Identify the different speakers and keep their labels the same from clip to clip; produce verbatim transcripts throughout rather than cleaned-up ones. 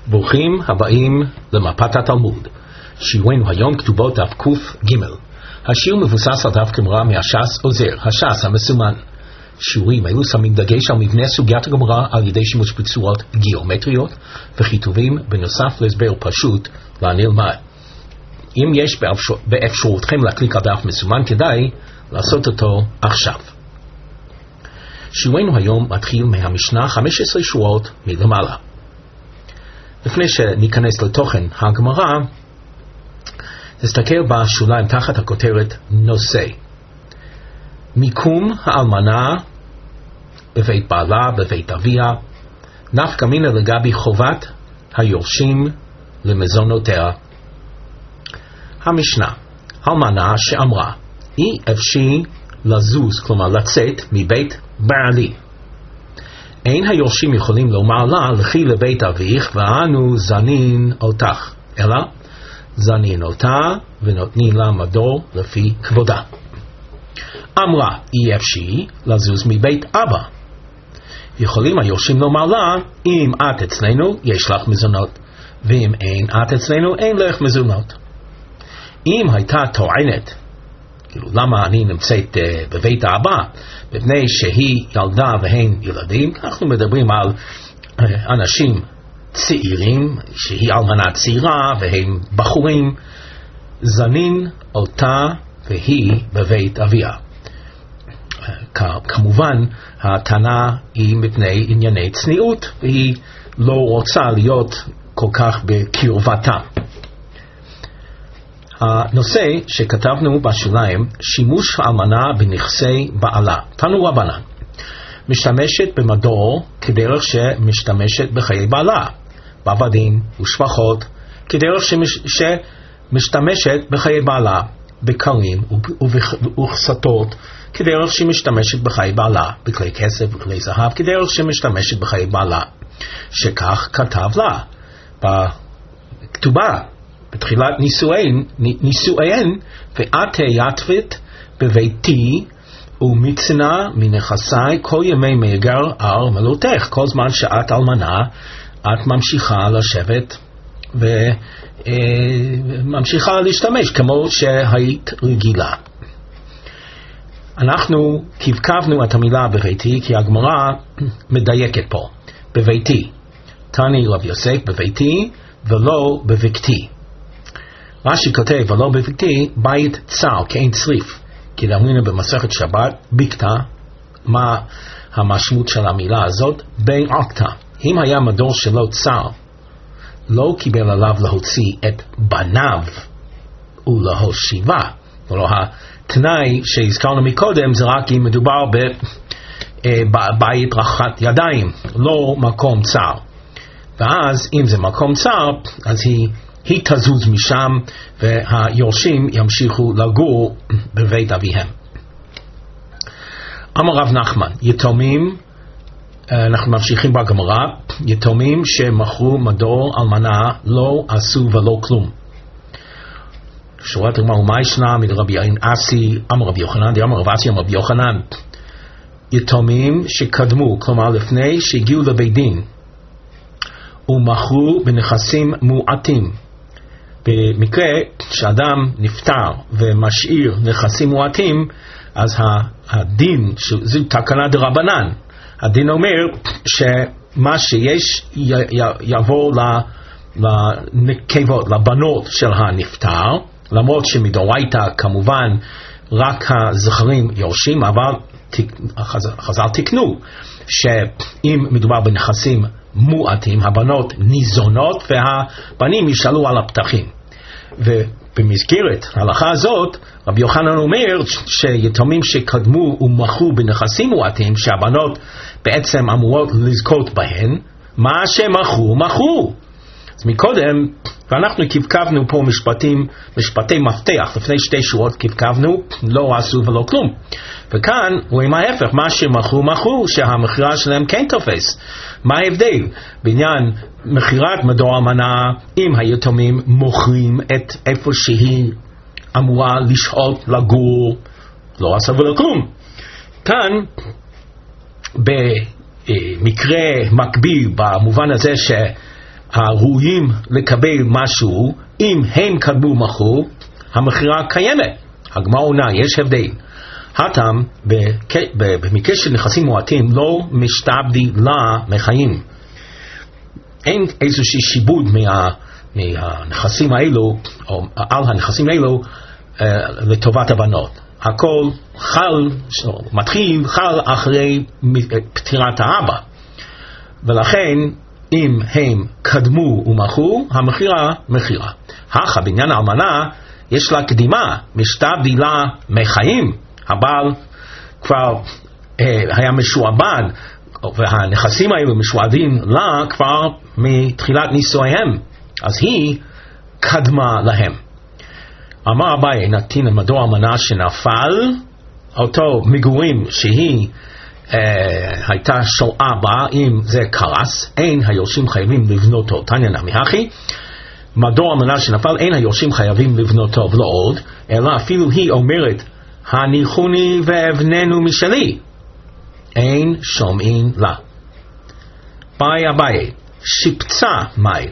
Speaker 1: ברוכים הבאים למפת התלמוד. שיעורנו היום כתובות דף ק"ג. השיעור מבוסס על דף גמרא מהש"ס עוזר, הש"ס המסומן. שיעורים אלו שמים דגש על מבנה סוגיית הגמרא על ידי שימוש בצורות גיאומטריות וכיתובים בנוסף להסבר פשוט לנלמד. אם יש באפשרותכם להקליק על דף מסומן, כדאי לעשות אותו עכשיו. שיעורנו היום מתחיל מהמשנה חמש עשרה שורות מלמעלה. לפני שניכנס לתוכן הגמרא, נסתכל בשוליים תחת הכותרת נושא. מיקום האלמנה בבית בעלה, בבית אביה, נפקא מינה לגבי חובת היורשים למזונותיה. המשנה, אלמנה שאמרה, אי אפשי לזוז, כלומר לצאת מבית בעלי. אין היורשים יכולים לומר לה, לכי לבית אביך ואנו זנין אותך, אלא זנין אותה ונותנים לה מדור לפי כבודה. אמרה, אי אפשי לזוז מבית אבא. יכולים היורשים לומר לה, אם את אצלנו יש לך מזונות, ואם אין את אצלנו אין לך מזונות. אם הייתה טוענת, כאילו למה אני נמצאת uh, בבית האבא, מפני שהיא ילדה והן ילדים, אנחנו מדברים על uh, אנשים צעירים, שהיא אלמנה צעירה והם בחורים, זנין אותה והיא בבית אביה. Uh, כמובן הטענה היא מפני ענייני צניעות, והיא לא רוצה להיות כל כך בקרבתה. הנושא שכתבנו בשוליים, שימוש האלמנה בנכסי בעלה. תנו רבנן, משתמשת במדור כדרך שמשתמשת בחיי בעלה, בעבדים ושפחות, כדרך שמש, שמשתמשת בחיי בעלה, בקרים וכסתות, כדרך שמשתמשת בחיי בעלה, בכלי כסף וכלי זהב, כדרך שמשתמשת בחיי בעלה, שכך כתב לה בכתובה. בתחילת נישואיהן, נישואיהן, ואת היתבת בביתי ומצנע מנכסי כל ימי מגר ארמלותך. כל זמן שאת אלמנה, את ממשיכה לשבת וממשיכה להשתמש כמו שהיית רגילה. אנחנו קבקבנו את המילה בביתי כי הגמרא מדייקת פה. בביתי. תני רב יוסף בביתי ולא בבקתי. רש"י כותב, ולא בבקתי, בית צר, כאין צריף. כי דאמרינו במסכת שבת, בקתה, מה המשמעות של המילה הזאת? בין עקתה. אם היה מדור שלו צר, לא קיבל עליו להוציא את בניו ולהושיבה. ולא התנאי שהזכרנו מקודם, זה רק אם מדובר בבית רחת ידיים, לא מקום צר. ואז אם זה מקום צר, אז היא... היא תזוז משם והיורשים ימשיכו לגור בבית אביהם. אמר רב נחמן, יתומים, אנחנו ממשיכים בגמרא, יתומים שמכרו מדור אלמנה לא עשו ולא כלום. שורת הגמרא, ומה ישנה מרבי אסי, אמר רבי יוחנן, אמר רב אסי, אמר רבי יוחנן, יתומים שקדמו, כלומר לפני שהגיעו לבית דין, ומכרו בנכסים מועטים. במקרה שאדם נפטר ומשאיר נכסים מועטים, אז הדין, זו תקנה דרבנן, הדין אומר שמה שיש יבוא לנקבות, לבנות של הנפטר, למרות שמדאורייתא כמובן רק הזכרים יורשים, אבל חז"ל תיקנו שאם מדובר בנכסים מועטים, הבנות ניזונות והבנים ישאלו על הפתחים. ובמסגרת ההלכה הזאת, רבי יוחנן אומר שיתומים שקדמו ומכרו בנכסים מועטים, שהבנות בעצם אמורות לזכות בהן, מה שמכרו, מכרו. אז מקודם, ואנחנו קבקבנו פה משפטים, משפטי מפתח, לפני שתי שורות קבקבנו, לא עשו ולא כלום. וכאן רואים ההפך, מה שמכרו, מכרו, שהמחירה שלהם כן תופס. מה ההבדל? בעניין מחירת מדור אלמנה, אם היתומים מוכרים את איפה שהיא אמורה לשהות לגור, לא עשו ולא כלום. כאן, במקרה מקביל, במובן הזה ש... הראויים לקבל משהו, אם הם קדמו מכרו, המכירה קיימת. הגמרא עונה, יש הבדל. הטעם, במקרה של נכסים מועטים, לא משתעבדי לה מחיים. אין איזושהי שיבוד מה, מהנכסים האלו, או על הנכסים האלו, לטובת הבנות. הכל חל, מתחיל, חל אחרי פטירת האבא. ולכן, אם הם קדמו ומכרו, המכירה מכירה. אך בעניין האלמנה, יש לה קדימה, משתעבדי לה מחיים. הבעל כבר אה, היה משועבד, והנכסים האלו משועבדים לה כבר מתחילת נישואיהם, אז היא קדמה להם. אמר אביי, נתין מדוע אלמנה שנפל, אותו מגורים שהיא אה, הייתה שואה בה, אם זה קרס, אין היורשים חייבים לבנותו. תניא נמי הכי, מדוע אלמנה שנפל, אין היורשים חייבים לבנותו ולא עוד, אלא אפילו היא אומרת, הניחוני ואבננו משלי, אין שומעים לה. ביי אביי, שיפצה מאי.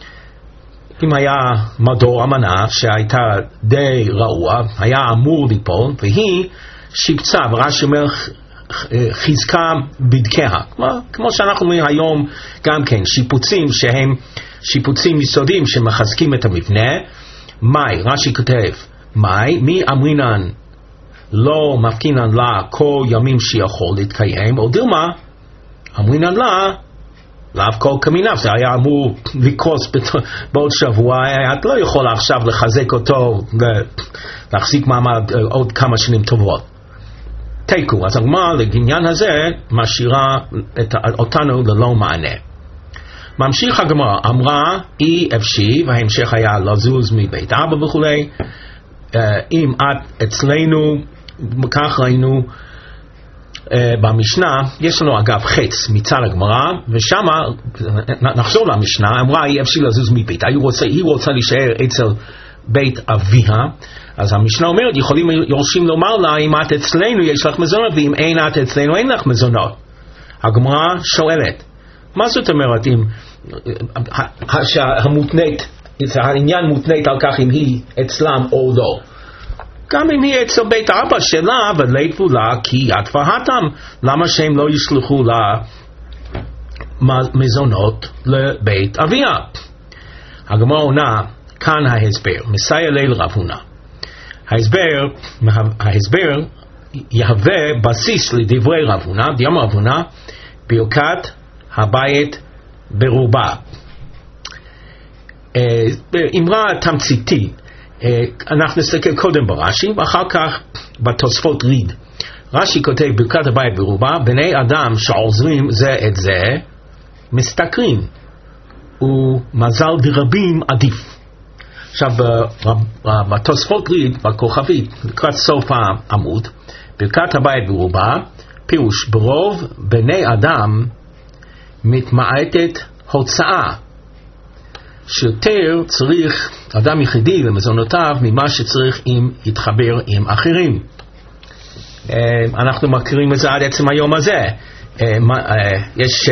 Speaker 1: אם היה מדור אמנה שהייתה די רעוע, היה אמור ליפול, והיא שיפצה, ורש"י אומר חיזקה בדקיה. כמו, כמו שאנחנו אומרים היום גם כן, שיפוצים שהם שיפוצים יסודיים שמחזקים את המבנה. מאי, רש"י כותב, מאי, מי אמרינן לא מפקינן לה כל ימים שיכול להתקיים, או דילמה, אמרינן לה, לאו כל כמיניו, זה היה אמור לקרוס בעוד שבוע, את לא יכולה עכשיו לחזק אותו, להחזיק מעמד עוד כמה שנים טובות. תיקו, אז הגמרא לעניין הזה משאירה אותנו ללא מענה. ממשיך הגמרא, אמרה אי אפשי, וההמשך היה לזוז מבית אבא וכו'. אם את אצלנו, כך ראינו uh, במשנה, יש לנו אגב חץ מצד הגמרא, ושם נחזור למשנה, אמרה היא אפשי לזוז מביתה, היא רוצה, היא רוצה להישאר אצל בית אביה, אז המשנה אומרת, יכולים יורשים לומר לה, אם את אצלנו יש לך מזונות, ואם אין את אצלנו אין לך מזונות. הגמרא שואלת, מה זאת אומרת אם שהמותנית, העניין מותנית על כך אם היא אצלם או לא? גם אם היא אצל בית אבא שלה ולאיפה לה כי את והתם, למה שהם לא ישלחו לה מזונות לבית אביה? הגמרא עונה, כאן ההסבר, מסייע ליל רב הונא. ההסבר, ההסבר יהווה בסיס לדברי רב הונא, דיאמר רב הונא, ברכת הבית ברובה. אמרה תמציתית, אנחנו נסתכל קודם ברש"י ואחר כך בתוספות ריד. רש"י כותב ברכת הבית ברובה, בני אדם שעוזרים זה את זה מסתכרים, ומזל דרבים עדיף. עכשיו בתוספות ריד, בכוכבית, לקראת סוף העמוד, ברכת הבית ברובה, פירוש ברוב בני אדם מתמעטת הוצאה, שיותר צריך אדם יחידי למזונותיו ממה שצריך אם יתחבר עם אחרים. אנחנו מכירים את זה עד עצם היום הזה. יש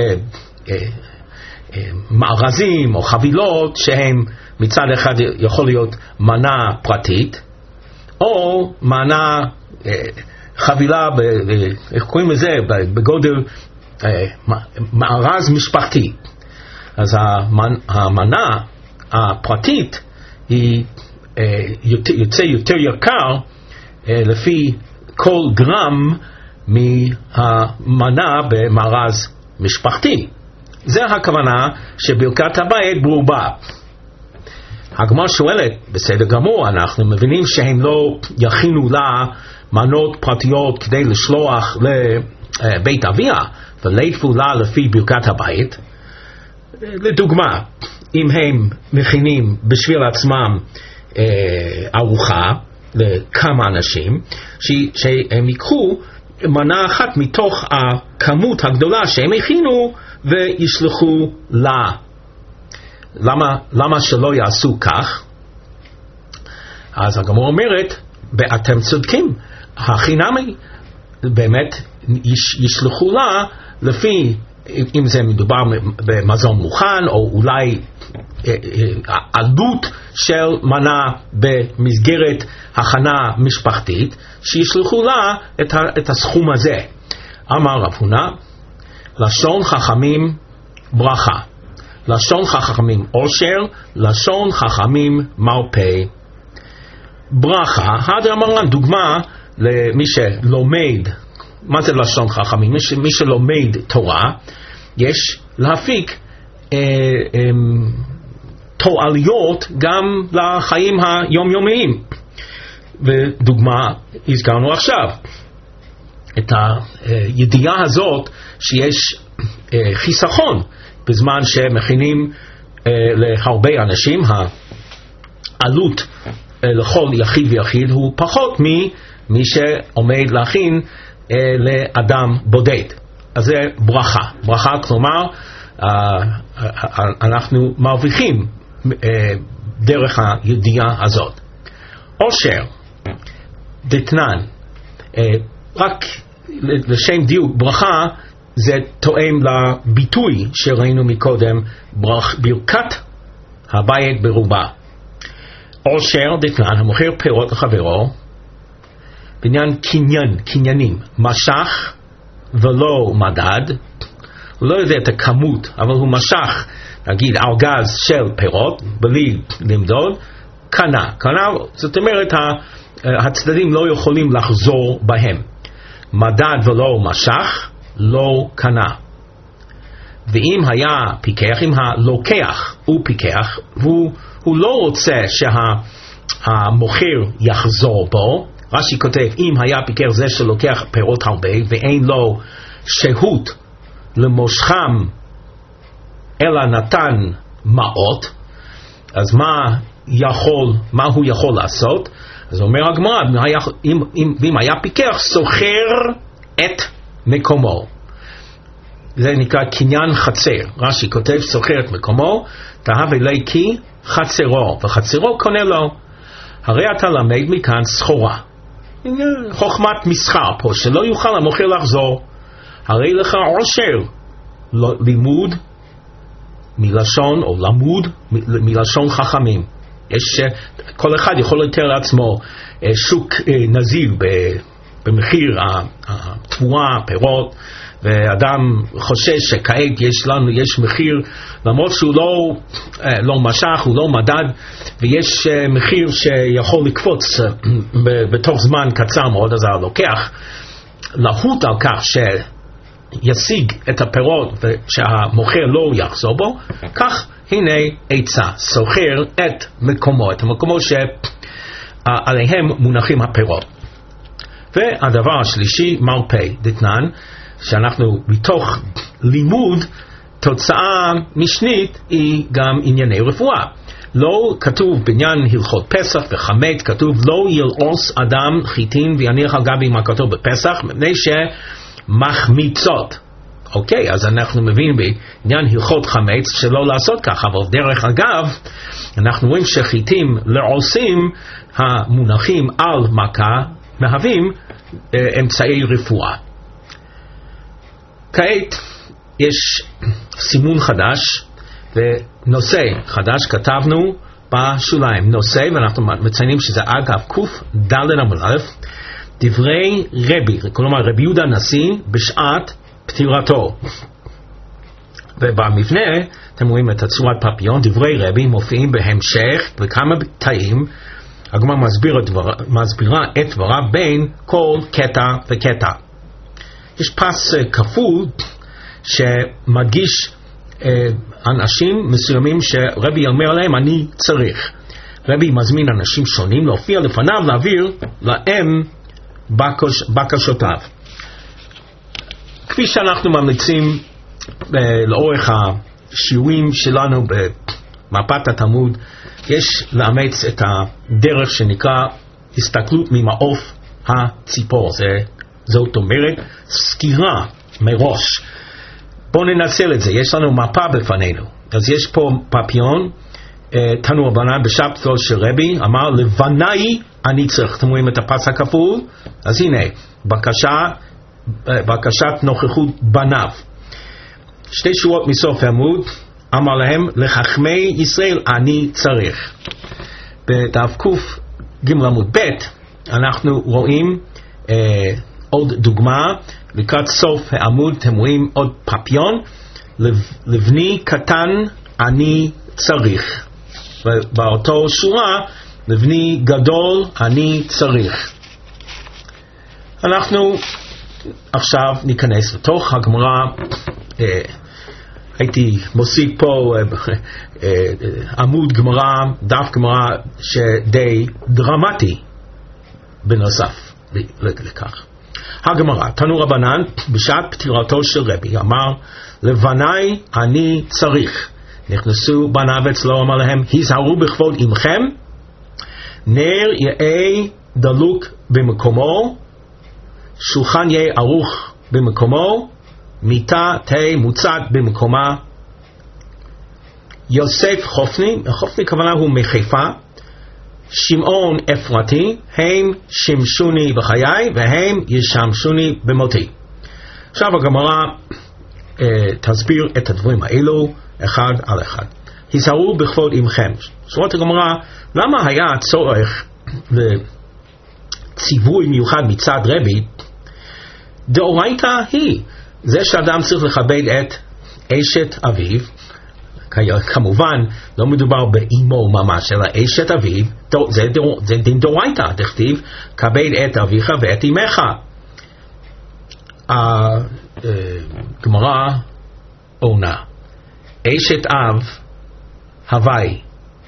Speaker 1: מארזים או חבילות שהם מצד אחד יכול להיות מנה פרטית, או מנה חבילה, איך קוראים לזה, בגודל מארז משפחתי. אז המנה הפרטית היא יוצא יותר יקר לפי כל גרם מהמנה במארז משפחתי. זה הכוונה שברכת הבית ברובה. הגמרא שואלת, בסדר גמור, אנחנו מבינים שהם לא יכינו לה מנות פרטיות כדי לשלוח לבית אביה ולאיפה לה לפי ברכת הבית. לדוגמה, אם הם מכינים בשביל עצמם אה, ארוחה לכמה אנשים, ש, שהם ייקחו מנה אחת מתוך הכמות הגדולה שהם הכינו וישלחו לה. למה, למה שלא יעשו כך? אז הגמרא אומרת, אתם צודקים, החינמי באמת יש, ישלחו לה לפי, אם זה מדובר במזון מוכן, או אולי עלות של מנה במסגרת הכנה משפחתית, שישלחו לה את, ה, את הסכום הזה. אמר רב הונא, לשון חכמים ברכה, לשון חכמים עושר, לשון חכמים מרפא. ברכה, הדר אמרן, דוגמה למי שלומד, מה זה לשון חכמים? מי, ש, מי שלומד תורה, יש להפיק אה, אה, תועליות גם לחיים היומיומיים. ודוגמה הזכרנו עכשיו, את הידיעה הזאת שיש אה, חיסכון בזמן שמכינים אה, להרבה אנשים, העלות אה, לכל יחיד ויחיד הוא פחות ממי שעומד להכין אה, לאדם בודד. אז זה ברכה. ברכה כלומר, אה, אה, אנחנו מרוויחים אה, דרך הידיעה הזאת. עושר, דתנן, אה, רק לשם דיוק, ברכה זה תואם לביטוי שראינו מקודם, ברכ, ברכת הבית ברובה. עושר דתנן, המוכר פירות לחברו, בעניין קניין, קניינים, משך ולא מדד, הוא לא יודע את הכמות, אבל הוא משך, נגיד, ארגז של פירות, בלי למדוד, קנה. קנה, זאת אומרת, הצדדים לא יכולים לחזור בהם. מדד ולא משך, לא קנה. ואם היה פיקח, אם הלוקח הוא פיקח, והוא הוא לא רוצה שהמוכר יחזור בו, רש"י כותב, אם היה פיקח זה שלוקח פירות הרבה, ואין לו שהות למושכם, אלא נתן מעות, אז מה יכול, מה הוא יכול לעשות? אז אומר הגמרא, אם, אם, אם היה פיקח, סוחר את מקומו. זה נקרא קניין חצר. רש"י כותב, סוחר את מקומו, תהב אלי כי חצרו, וחצרו קונה לו. הרי אתה למד מכאן סחורה. חוכמת מסחר פה, שלא יוכל המוכר לחזור. הרי לך עושר, לימוד מלשון, או למוד מלשון חכמים. יש, כל אחד יכול לתאר לעצמו שוק נזיל במחיר התבואה, פירות, ואדם חושש שכעת יש לנו, יש מחיר, למרות שהוא לא, לא משך, הוא לא מדד, ויש מחיר שיכול לקפוץ בתוך זמן קצר מאוד, אז הלוקח להוט על כך שישיג את הפירות ושהמוכר לא יחזור בו, כך הנה עצה, סוחר את מקומו, את המקומו שעליהם מונחים הפירות. והדבר השלישי, מרפא דתנן, שאנחנו מתוך לימוד, תוצאה משנית היא גם ענייני רפואה. לא כתוב בעניין הלכות פסח וחמץ, כתוב לא ילעוס אדם חיטין ויניח על גבי מה כתוב בפסח, מפני שמחמיצות. אוקיי, אז אנחנו מבינים בעניין הלכות חמץ שלא לעשות כך, אבל דרך אגב, אנחנו רואים שחיטים לעוסים המונחים על מכה מהווים אה, אמצעי רפואה. כעת יש סימון חדש ונושא חדש, כתבנו בשוליים נושא, ואנחנו מציינים שזה אגב קוף ד' עמוד א', דברי רבי, כלומר רבי יהודה הנשיא בשעת פטירתו. ובמבנה אתם רואים את הצורת פפיון, דברי רבי מופיעים בהמשך בכמה תאים, הגמרא מסביר דבר, מסבירה את דבריו בין כל קטע וקטע. יש פס כפול שמדגיש אה, אנשים מסוימים שרבי אומר להם אני צריך. רבי מזמין אנשים שונים להופיע לפניו להעביר להם בקש, בקשותיו. כפי שאנחנו ממליצים אה, לאורך השיעורים שלנו במפת התלמוד, יש לאמץ את הדרך שנקרא הסתכלות ממעוף הציפור. זה, זאת אומרת סקירה מראש. בואו ננצל את זה, יש לנו מפה בפנינו. אז יש פה פפיון, אה, תנו רבנן בשבתו של רבי, אמר לבנאי אני צריך. אתם רואים את הפס הכפול? אז הנה, בקשה, בקשת נוכחות בניו. שתי שורות מסוף העמוד, אמר להם, לחכמי ישראל אני צריך. בדף קוף ג' עמוד ב' אנחנו רואים אה, עוד דוגמה. לקראת סוף העמוד אתם רואים עוד פפיון, לבני קטן אני צריך. ובאותו שורה, לבני גדול אני צריך. אנחנו עכשיו ניכנס לתוך הגמרא. אה, הייתי מוסיף פה אה, אה, עמוד גמרא, דף גמרא שדי דרמטי בנוסף לכך. הגמרא, תנו רבנן, בשעת פטירתו של רבי, אמר, לבני אני צריך. נכנסו בניו אצלו, אמר להם, היזהרו בכבוד עמכם, נר יהיה דלוק במקומו, שולחן יהיה ערוך במקומו, מיטה תהיה מוצעת במקומה. יוסף חופני, חופני כוונה הוא מחיפה, שמעון אפרתי, הם שמשוני בחיי והם ישמשוני במותי. עכשיו הגמרא אה, תסביר את הדברים האלו אחד על אחד. היזהרו בכבוד עמכם. שורת הגמרא, למה היה צורך לציווי מיוחד מצד רבי? דאורייתא היא, זה שאדם צריך לכבד את אשת אביו, כמובן לא מדובר באימו ממש, אלא אשת אביו, זה, זה דין דאורייתא, תכתיב, כבד את אביך ואת אמך. הגמרא עונה, אשת אב הווי.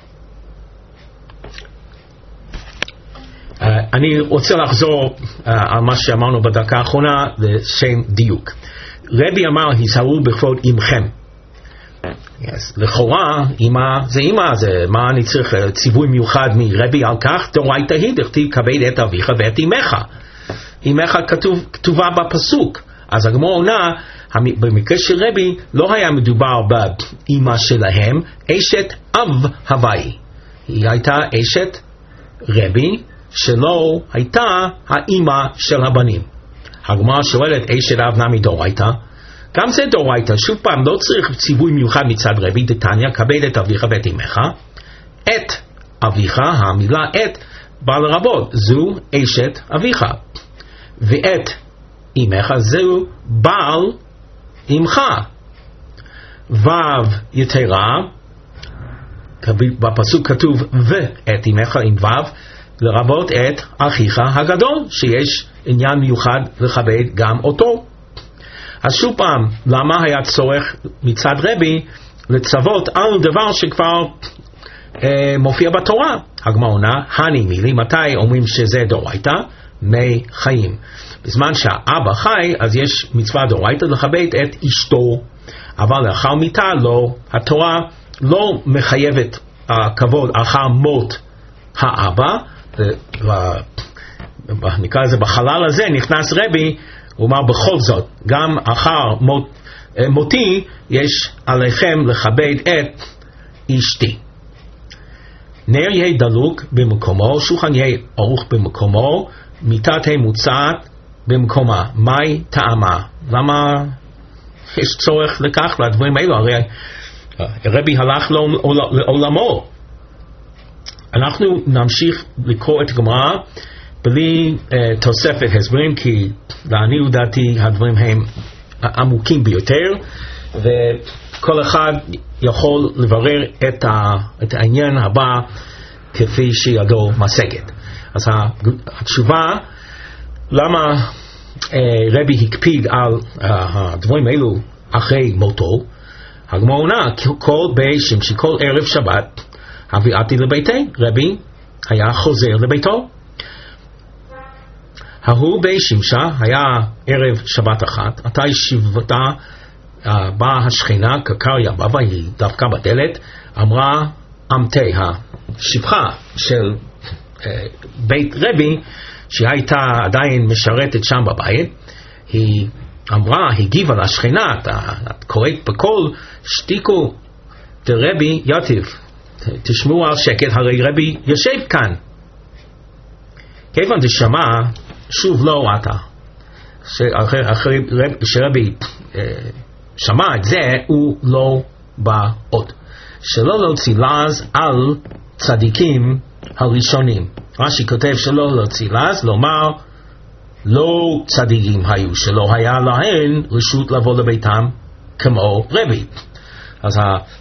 Speaker 1: אני רוצה לחזור על מה שאמרנו בדקה האחרונה לשם דיוק. רבי אמר, היזהרו בכבוד עמכם. Yes. לכאורה, אמא זה אמא, זה מה אני צריך ציווי מיוחד מרבי על כך? דאורייתא היא, דכתיב כבד את אביך ואת אמך. אמך כתוב, כתובה בפסוק. אז הגמרא עונה, במקרה של רבי לא היה מדובר באמא שלהם, אשת אב הווי. היא הייתה אשת רבי שלא הייתה האמא של הבנים. הגמרא שואלת, אשת אב נמי דאורייתא? גם זה דאורייתא, שוב פעם, לא צריך ציווי מיוחד מצד רבי, דתניא, כבד את אביך ואת אמך. את אביך, המילה את, בא לרבות, זו אשת אביך. ואת אמך, זו בעל אמך. ו' יתרה, בפסוק כתוב ואת אמך עם ו', לרבות את אחיך הגדול, שיש עניין מיוחד לכבד גם אותו. אז שוב פעם, למה היה צורך מצד רבי לצוות על דבר שכבר אה, מופיע בתורה? הגמרא עונה, הני מילי, מתי אומרים שזה דאורייתא? מי חיים. בזמן שהאבא חי, אז יש מצווה דאורייתא לכבד את אשתו, אבל לאחר מיתה לא. התורה לא מחייבת הכבוד אחר מות האבא, נקרא לזה בחלל הזה, נכנס רבי, הוא אומר בכל זאת, גם אחר מות, מותי יש עליכם לכבד את אשתי. נר יהיה דלוק במקומו, שולחן יהיה ערוך במקומו, מיטה תהיה מוצעת במקומה. מהי טעמה? למה יש צורך לכך לדברים האלו? הרי רבי הלך לעולמו. אנחנו נמשיך לקרוא את הגמרא בלי uh, תוספת הסברים, כי לעניות דעתי הדברים הם עמוקים ביותר, וכל אחד יכול לברר את, ה, את העניין הבא כפי שידו משגת. אז התשובה, למה uh, רבי הקפיד על uh, הדברים האלו אחרי מותו, הגמרא עונה, כל בישים שכל ערב שבת הביאתי לביתי, רבי היה חוזר לביתו. ההוא בי שמשה, היה ערב שבת אחת, עתה ישיבתה, באה השכינה, כקר יבבה, היא דווקא בדלת, אמרה אמתי, השפחה של בית רבי, שהיא הייתה עדיין משרתת שם בבית, היא אמרה, הגיבה לשכינה, את קוראת בקול, שתיקו דרבי יתיב, תשמעו על שקט, הרי רבי יושב כאן. כיוון דשמע, שוב לא אתה, אחרי שרבי אה, שמע את זה, הוא לא בה עוד. שלא להוציא לעז על צדיקים הראשונים. רש"י כותב שלא להוציא לעז, לומר לא צדיקים היו, שלא היה להן רשות לבוא לביתם כמו רבי. אז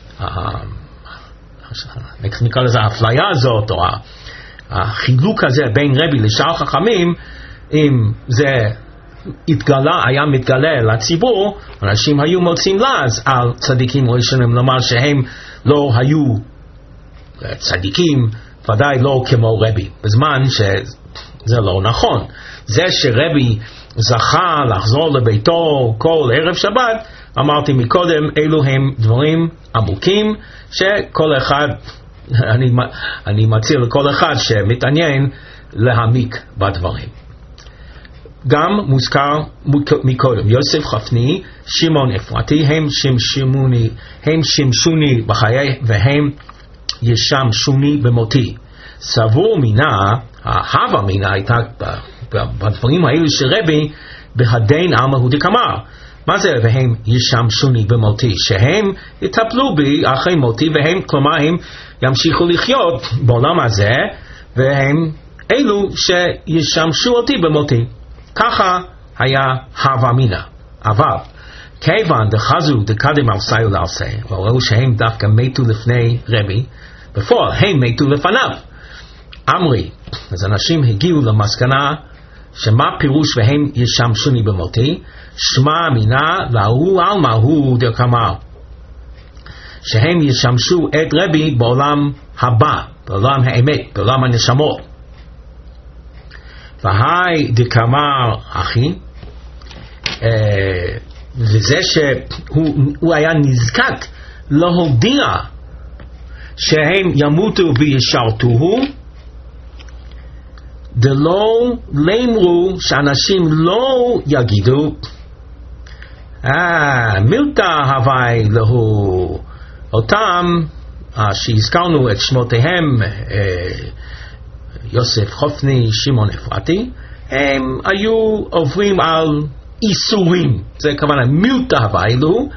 Speaker 1: נקרא לזה האפליה הזאת, או החילוק הזה בין רבי לשאר חכמים, אם זה התגלה, היה מתגלה לציבור, אנשים היו מוצאים לעז על צדיקים ראשונים, לומר שהם לא היו צדיקים, ודאי לא כמו רבי, בזמן שזה לא נכון. זה שרבי זכה לחזור לביתו כל ערב שבת, אמרתי מקודם, אלו הם דברים עמוקים שכל אחד, אני, אני מציע לכל אחד שמתעניין להעמיק בדברים. גם מוזכר מקודם יוסף חפני, שמעון אפרתי, הם שמשמוני, הם שמשוני בחיי והם ישמשוני במותי. סבור מינה, ההווה מינה הייתה בדברים האלה שרבי בהדין עלמא הוא דקאמר. מה זה והם ישמשוני במותי? שהם יטפלו בי אחרי מותי, והם, כלומר הם ימשיכו לחיות בעולם הזה, והם אלו שישמשו אותי במותי. ככה היה הווה מינה. אבל כיוון דחזו דקדם ארסאי ולארסאי, וראו שהם דווקא מתו לפני רבי, בפועל הם מתו לפניו. אמרי, אז אנשים הגיעו למסקנה שמה פירוש והם ישמשוני במותי? שמע מינה להוא עלמא הוא דקאמר, שהם ישמשו את רבי בעולם הבא, בעולם האמת, בעולם הנשמות. והי דקאמר אחי, וזה שהוא היה נזקק להודיע שהם ימותו וישרתוהו, דלא לאמרו, שאנשים לא יגידו אה, מילתא הווי להו, אותם שהזכרנו את שמותיהם, יוסף חפני, שמעון אפרתי, הם היו עוברים על איסורים, זה כמובן מילתא הווי להו,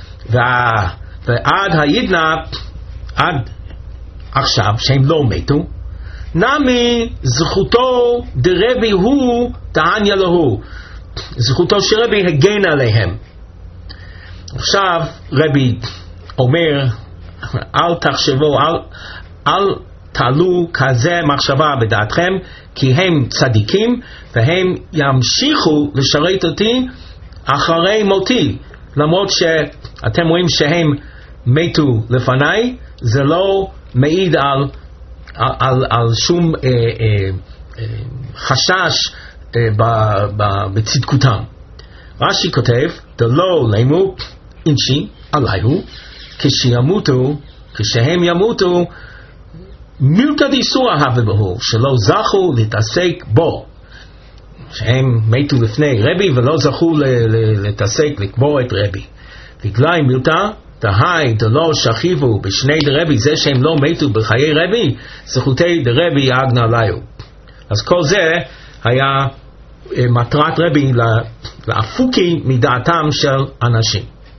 Speaker 1: ועד הידנה, עד עכשיו שהם לא מתו, נמי זכותו דרבי הוא תעניה להו, זכותו שרבי הגן עליהם. עכשיו רבי אומר, אל תחשבו, אל, אל תעלו כזה מחשבה בדעתכם, כי הם צדיקים והם ימשיכו לשרת אותי אחרי מותי. למרות שאתם רואים שהם מתו לפניי, זה לא מעיד על על, על שום אה, אה, אה, חשש אה, ב, ב, בצדקותם. רש"י כותב, דלא לאמרו אינשי עליהו, כשימותו, כשהם ימותו, מילתא דאיסורא הווה בהו, שלא זכו להתעסק בו. שהם מתו לפני רבי ולא זכו להתעסק לקבור את רבי. בגלל מילתא דהי דלא שכיבו בשני דרבי, זה שהם לא מתו בחיי רבי, זכותי דרבי יגנה ליו. אז כל זה היה מטרת רבי להפוקי מדעתם של אנשים.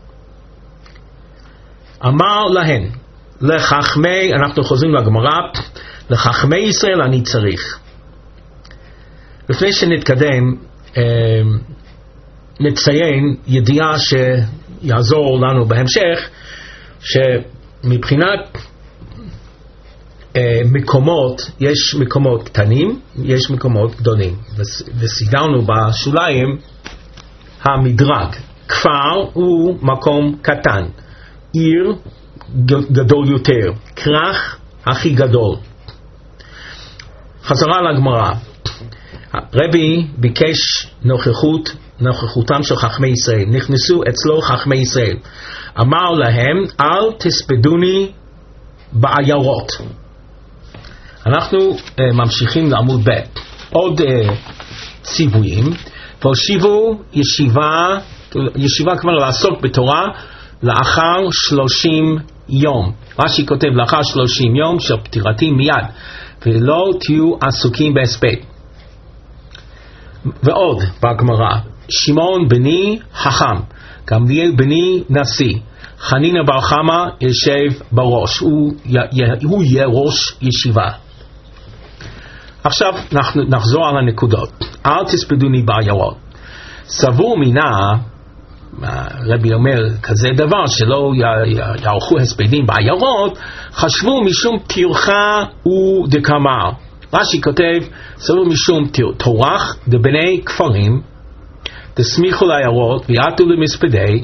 Speaker 1: אמר להן, לחכמי, אנחנו חוזרים לגמרא, לחכמי ישראל אני צריך. לפני שנתקדם, נציין ידיעה שיעזור לנו בהמשך, שמבחינת מקומות, יש מקומות קטנים, יש מקומות גדולים, וסידרנו בשוליים המדרג. כפר הוא מקום קטן, עיר גדול יותר, כרך הכי גדול. חזרה לגמרא, רבי ביקש נוכחות, נוכחותם של חכמי ישראל, נכנסו אצלו חכמי ישראל, אמר להם אל תספדוני בעיירות. אנחנו uh, ממשיכים לעמוד ב', עוד uh, ציוויים, והושיבו ישיבה, ישיבה כבר לעסוק בתורה לאחר שלושים יום. רש"י כותב לאחר שלושים יום של פטירתי מיד, ולא תהיו עסוקים בהספד. ועוד בגמרא, שמעון בני חכם, גמליאל בני נשיא, חנינא בר חמא ישב בראש, הוא, הוא יהיה ראש ישיבה. עכשיו נחזור על הנקודות. אל תספדוני בעיירות. סבור מינה, רבי אומר כזה דבר, שלא יערכו הספדים בעיירות, חשבו משום טרחה ודקמר. רש"י כותב, סבור משום טורח דבני כפרים, תסמיכו לעיירות ויעטו למספדי,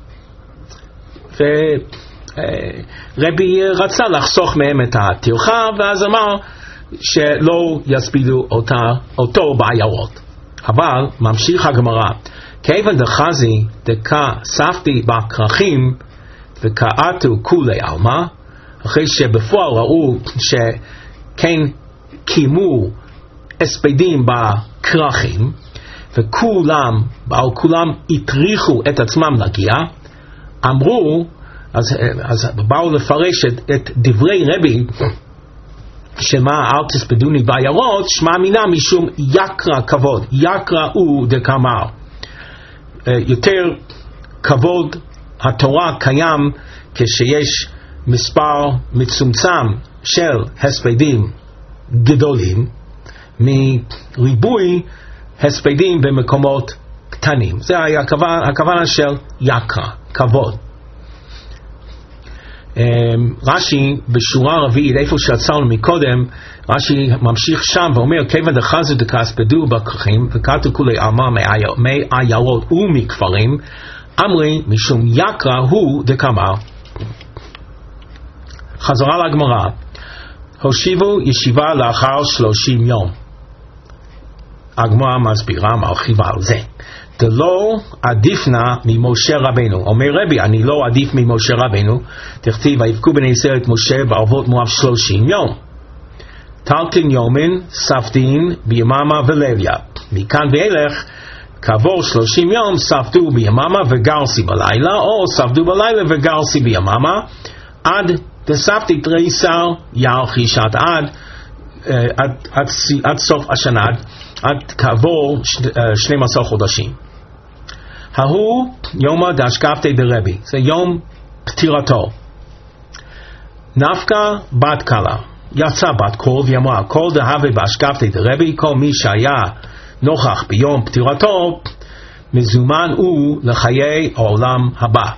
Speaker 1: ורבי רצה לחסוך מהם את הטרחה, ואז אמר שלא יספידו אותה, אותו בעיירות. אבל ממשיך הגמרא, כיוון דחזי דקה ספתי בכרכים וקעתו כולי עלמא, אחרי שבפועל ראו שכן קיימו הספדים בכרכים, וכולם, על כולם הטריחו את עצמם להגיע, אמרו, אז, אז באו לפרש את, את דברי רבי, שמה אל תספדוני בעיירות, שמע מינה משום יקרא כבוד, יקרא הוא דקמר. יותר כבוד התורה קיים כשיש מספר מצומצם של הספדים גדולים, מריבוי הספדים במקומות קטנים. זה היה הכוונה, הכוונה של יקרא, כבוד. רש"י בשורה רביעית, איפה שעצרנו מקודם, רש"י ממשיך שם ואומר, כיוון דחזו דקספדו בכרכים וקעתו כולי עלמא מעיירות ומכפרים, אמרי משום יקרא הוא דקמר. חזרה לגמרא, הושיבו ישיבה לאחר שלושים יום. הגמרא מסבירה, מרחיבה על זה. דלא עדיפנה ממשה רבנו. אומר רבי, אני לא עדיף ממשה רבנו. תכתיב, ויבכו בני ישראל את משה בערבות מואב שלושים יום. תלתין יומין ספדין ביממה ולוויה. מכאן ואילך, כעבור שלושים יום ספדו ביממה וגרסי בלילה, או ספדו בלילה וגרסי ביממה, עד דספתי תריסר ירחישת, עד, עד, עד, עד סוף השנה, עד כעבור שנים עשר חודשים. ההוא יומא דאשקפתי דרבי, זה יום פטירתו. נפקא בת קלה, יצא בת קול ואמרה, כל דהווה באשקפתי דרבי, כל מי שהיה נוכח ביום פטירתו, מזומן הוא לחיי העולם הבא.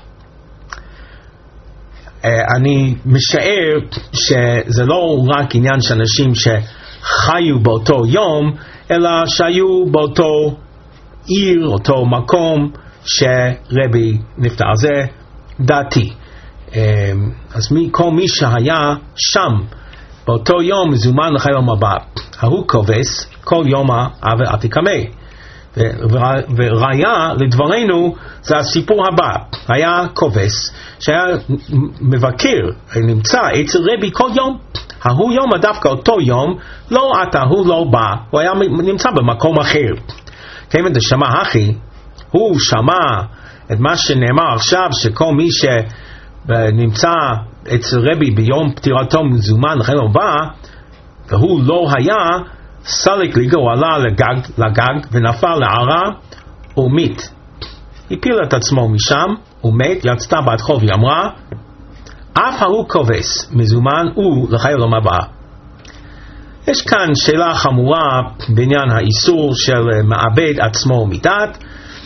Speaker 1: אני משער שזה לא רק עניין של אנשים שחיו באותו יום, אלא שהיו באותו עיר, אותו מקום שרבי נפטר. זה דעתי. אז מי, כל מי שהיה שם באותו יום מזומן לחיי העולם הבא. ההוא כובס כל יומא הווה עתיקמי. וראיה לדברנו זה הסיפור הבא. היה כובס שהיה מבקר, נמצא אצל רבי כל יום. ההוא יום דווקא אותו יום, לא עתה, הוא לא בא, הוא היה נמצא במקום אחר. כיוון דשמע אחי, הוא שמע את מה שנאמר עכשיו, שכל מי שנמצא אצל רבי ביום פטירתו מזומן לחיי העולם הבא, והוא לא היה, סליק ליגה, הוא עלה לגג, לגג ונפל לערה ומת. הפיל את עצמו משם, הוא מת, יצתה בת חוב, היא אמרה, אף ההוא כובס מזומן הוא לחיי העולם הבא. יש כאן שאלה חמורה בעניין האיסור של מעבד עצמו מדעת.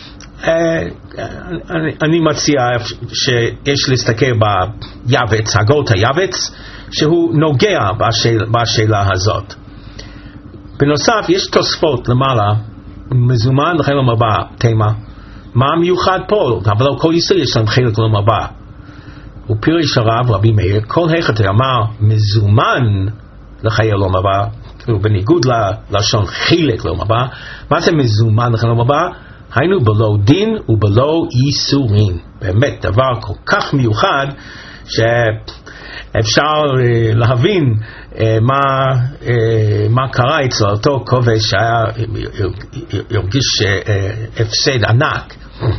Speaker 1: אני, אני מציע שיש להסתכל ביבץ, הגות היבץ, שהוא נוגע בשאל, בשאלה הזאת. בנוסף, יש תוספות למעלה, מזומן לחיי העולם הבא, תמה. מה מיוחד פה? אבל לא כל ישראל יש להם חלק לעולם הבא. הוא פירש הרב רבי מאיר, כל היכתי אמר מזומן לחיי העולם הבא, בניגוד ללשון חלק לעולם הבא. מה זה מזומן לחיי העולם הבא? היינו בלא דין ובלא ייסורים. באמת דבר כל כך מיוחד שאפשר להבין מה, מה קרה אצל אותו כובש שהיה הרגיש הפסד ענק.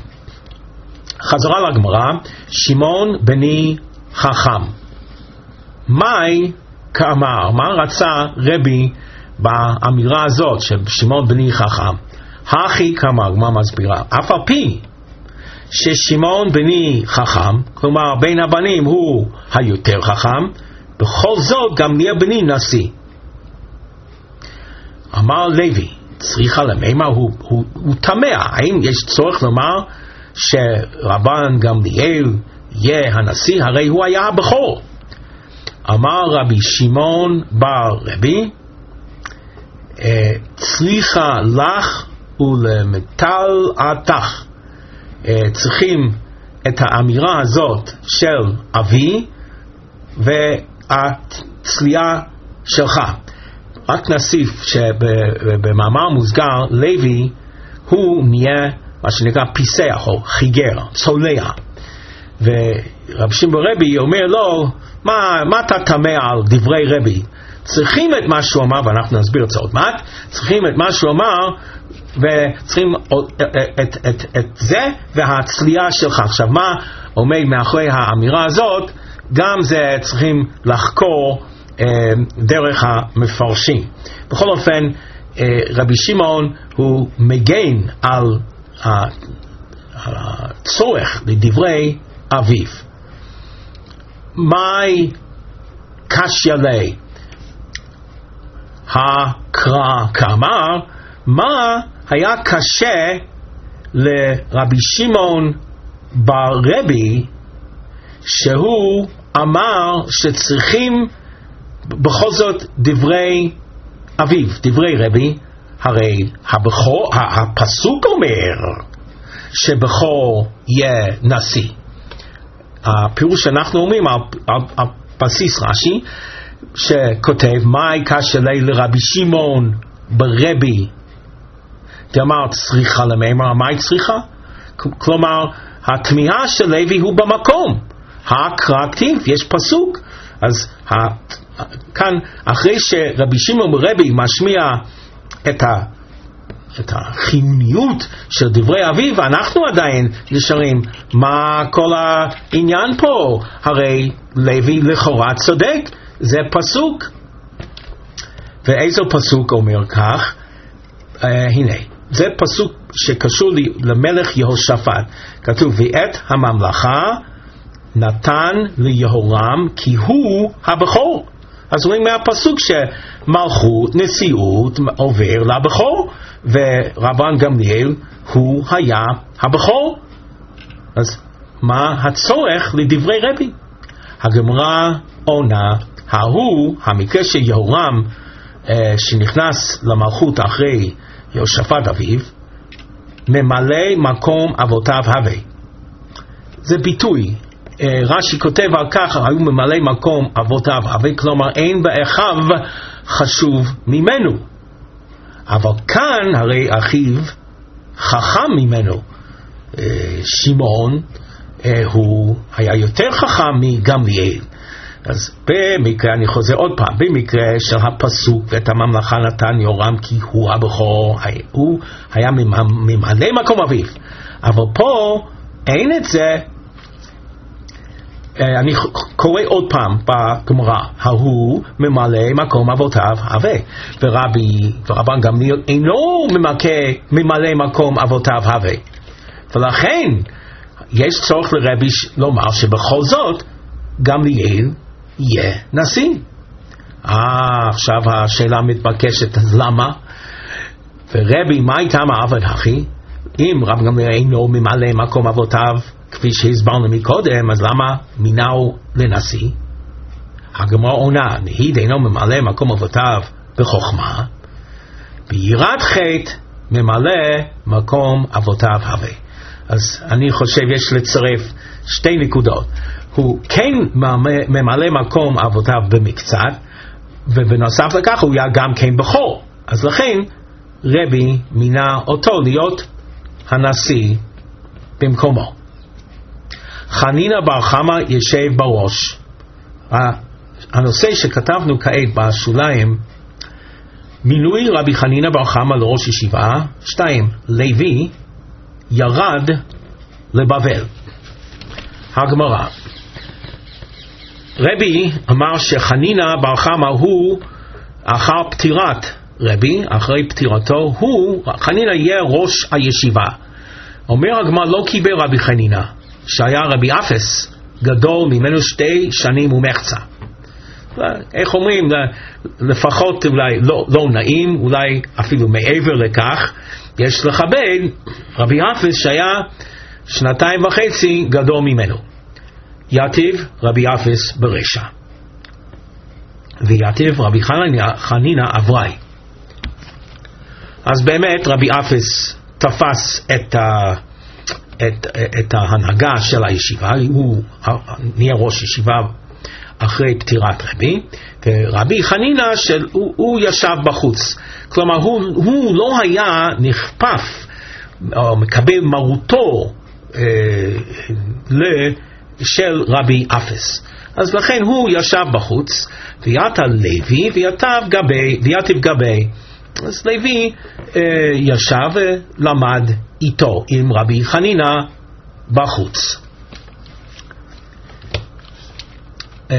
Speaker 1: חזרה לגמרא, שמעון בני חכם. מהי כאמר? מה רצה רבי באמירה הזאת של שמעון בני חכם? הכי כאמר, מה מסבירה? אף על פי ששמעון בני חכם, כלומר בין הבנים הוא היותר חכם, בכל זאת גמליאל בני נשיא. אמר לוי, צריכה למימר, הוא, הוא, הוא תמה, האם יש צורך לומר שרבן גמליאל יהיה הנשיא? הרי הוא היה הבכור. אמר רבי שמעון בר רבי, צריכה לך ולמטל עתך. צריכים את האמירה הזאת של אבי והצליעה שלך. רק נוסיף שבמאמר מוסגר לוי הוא נהיה מה שנקרא פיסח או חיגר, צולע, ורבי שמעון רבי אומר לו, מה, מה אתה תמה על דברי רבי? צריכים את מה שהוא אמר, ואנחנו נסביר את זה עוד מעט, צריכים את מה שהוא אמר וצריכים את, את, את, את זה והצליעה שלך. עכשיו מה עומד מאחורי האמירה הזאת? גם זה צריכים לחקור אה, דרך המפרשים. בכל אופן רבי שמעון הוא מגן על הצורך לדברי אביו. מהי קשיא לי? הקרא כאמר, מה היה קשה לרבי שמעון בר רבי שהוא אמר שצריכים בכל זאת דברי אביו, דברי רבי? הרי הבכור, הפסוק אומר שבכור יהיה נשיא. הפירוש שאנחנו אומרים על, על, על בסיס רש"י שכותב מהי קשיא לי לרבי שמעון ברבי, דאמר צריכה למימר, מהי צריכה? כלומר התמיהה של לוי הוא במקום, הקרא כתיב, יש פסוק. אז ה, כאן אחרי שרבי שמעון ברבי משמיע את ה את החיוניות של דברי אביו, אנחנו עדיין נשארים מה כל העניין פה? הרי לוי לכאורה צודק, זה פסוק. ואיזה פסוק אומר כך? uh, הנה, זה פסוק שקשור למלך יהושפט. כתוב ואת הממלכה נתן ליהורם כי הוא הבכור. אז רואים מהפסוק שמלכות, נשיאות עובר לבכור, ורבן גמליאל הוא היה הבכור. אז מה הצורך לדברי רבי? הגמרא עונה, ההוא, המקרה של יהורם אה, שנכנס למלכות אחרי יהושפט אביו, ממלא מקום אבותיו הווה. זה ביטוי. רש"י כותב על כך, היו ממלא מקום אבותיו הווה, כלומר אין באחיו חשוב ממנו. אבל כאן הרי אחיו חכם ממנו. שמעון הוא היה יותר חכם מגמליאל. אז במקרה, אני חוזר עוד פעם, במקרה של הפסוק ואת הממלכה נתן יהורם כי הוא הבכור, הוא היה ממלא מקום אביו. אבל פה אין את זה. אני קורא עוד פעם בגמרא, ההוא ממלא מקום אבותיו הווה, ורבי ורבן גמליאל אינו ממלא מקום אבותיו הווה, ולכן יש צורך לרבי לומר שבכל זאת גמליאל יהיה נשיא. אה, עכשיו השאלה מתבקשת, אז למה? ורבי מה איתם העבד הכי? אם רב גמליאל אינו ממלא מקום אבותיו כפי שהסברנו מקודם, אז למה מינו לנשיא? הגמרא עונה, נהיד אינו ממלא מקום אבותיו בחוכמה, ביראת חטא ממלא מקום אבותיו הווה. אז אני חושב יש לצרף שתי נקודות. הוא כן ממלא מקום אבותיו במקצת, ובנוסף לכך הוא היה גם כן בכור. אז לכן רבי מינה אותו להיות הנשיא במקומו. חנינא בר חמא ישב בראש. הנושא שכתבנו כעת בשוליים, מינוי רבי חנינא בר חמא לראש ישיבה. שתיים, לוי ירד לבבל. הגמרא, רבי אמר שחנינא בר חמא הוא אחר פטירת רבי, אחרי פטירתו הוא, חנינא יהיה ראש הישיבה. אומר הגמרא, לא קיבל רבי חנינא, שהיה רבי אפס גדול ממנו שתי שנים ומחצה. איך אומרים, לפחות אולי לא, לא נעים, אולי אפילו מעבר לכך, יש לכבד רבי אפס שהיה שנתיים וחצי גדול ממנו. יתיב רבי אפס ברשע, ויתיב רבי חנינא אבראי. אז באמת רבי אפס תפס את, ה, את, את ההנהגה של הישיבה, הוא נהיה ראש ישיבה אחרי פטירת רבי, ורבי חנינא של, הוא, הוא ישב בחוץ. כלומר הוא, הוא לא היה נכפף או מקבל מרותו אה, של רבי אפס. אז לכן הוא ישב בחוץ, ויתר לוי ויתב גבי, ויתב גבי. אז לוי אה, ישב ולמד איתו עם רבי חנינא בחוץ. אה,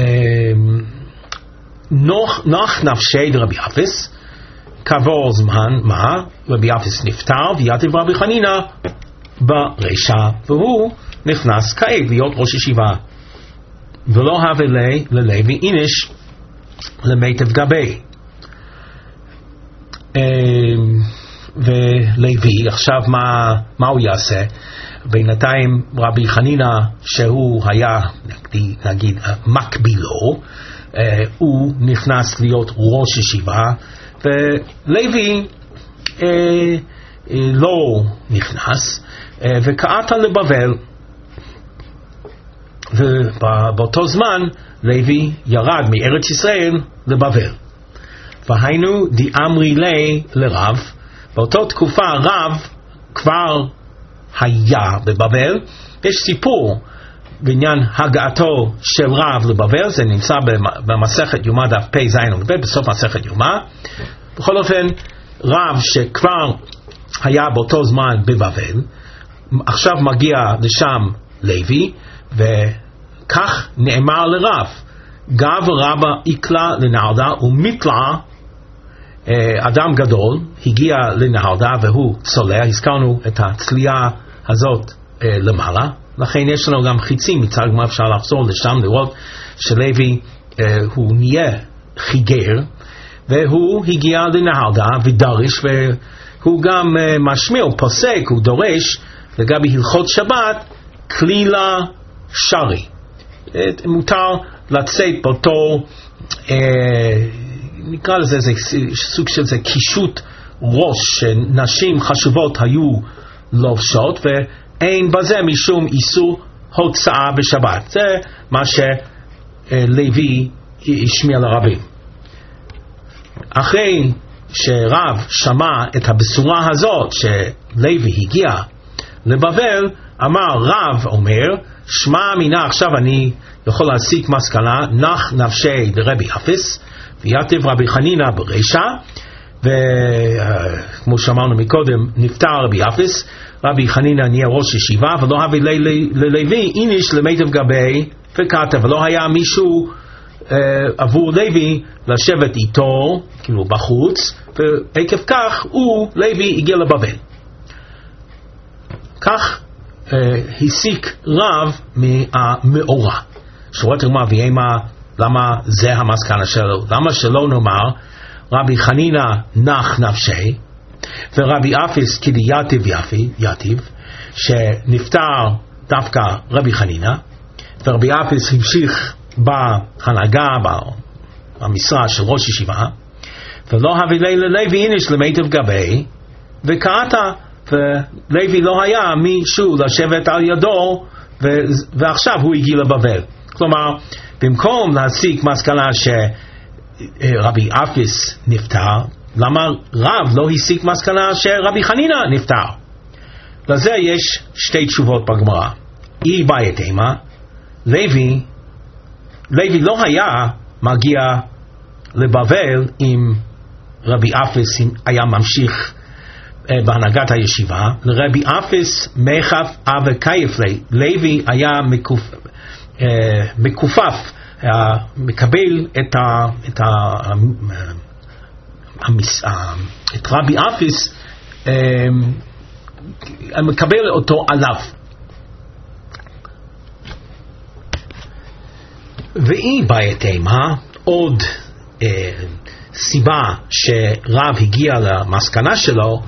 Speaker 1: נוח, נוח נפשי רבי אפס, כעבור זמן מה רבי אפס נפטר, ויתב רבי חנינא ברשע, והוא נכנס כעת להיות ראש ישיבה. ולא הווה ללוי איניש למיטב גבי. ולוי עכשיו מה, מה הוא יעשה? בינתיים רבי חנינא שהוא היה נגיד מקבילו, הוא נכנס להיות ראש ישיבה, ולוי לא נכנס, וקראת לבבל. ובאותו זמן לוי ירד מארץ ישראל לבבל. והיינו דאמרי לי לרב, באותה תקופה רב כבר היה בבבל. יש סיפור בעניין הגעתו של רב לבבל, זה נמצא במסכת יומא דף פ' ז' וב' בסוף מסכת יומא. בכל אופן רב שכבר היה באותו זמן בבבל, עכשיו מגיע לשם לוי, וכך נאמר לרב, גב רבא איקלה לנהרדה, ומתלה אדם גדול הגיע לנהרדה והוא צולע. הזכרנו את הצליעה הזאת למעלה, לכן יש לנו גם חיצים מצד מה אפשר לחזור לשם לראות שלוי הוא נהיה חיגר, והוא הגיע לנהרדה ודרש, והוא גם משמיע, הוא פוסק, הוא דורש לגבי הלכות שבת כלילה שרי. מותר לצאת באותו אה, נקרא לזה זה סוג של זה קישוט ראש שנשים חשובות היו לובשות, ואין בזה משום איסור הוצאה בשבת. זה מה שלוי השמיע לרבים. אחרי שרב שמע את הבשורה הזאת שלוי הגיע לבבל, אמר רב אומר, שמע מינה, עכשיו אני יכול להסיק מסקנה, נח נפשי לרבי אפס, ויתב רבי חנינא ברשע, וכמו שאמרנו מקודם, נפטר רבי אפס, רבי חנינא נהיה ראש ישיבה, ולא הביא ללוי איניש למיטב גבי וכתב, ולא היה מישהו אה, עבור לוי לשבת איתו, כאילו בחוץ, ועקב כך הוא, לוי, הגיע לבבל. כך הסיק רב מהמאורע. שורת הגמרא ויאמר, למה זה המסקנה שלו? למה שלא נאמר רבי חנינא נח נפשי ורבי אפס כדייתיב יתיב, שנפטר דווקא רבי חנינא, ורבי אפס המשיך בהנהגה במשרה של ראש ישיבה, ולא הביא ללוי איניש למיטב גבי וקראת, ולוי לא היה מישהו לשבת על ידו, ו- ועכשיו הוא הגיע לבבל. כלומר, במקום להסיק מסקנה שרבי אפס נפטר, למה רב לא הסיק מסקנה שרבי חנינא נפטר? לזה יש שתי תשובות בגמרא. אי בעיית אימה, לוי, לוי לא היה מגיע לבבל אם רבי אפס היה ממשיך בהנהגת הישיבה. לרבי אפס מחף אב קייף לי, לוי היה מקופ, מקופף, מקבל את ה, את ה, את רבי אפס מקבל אותו עליו. ואי בהתאמה, עוד אה, סיבה שרב הגיע למסקנה שלו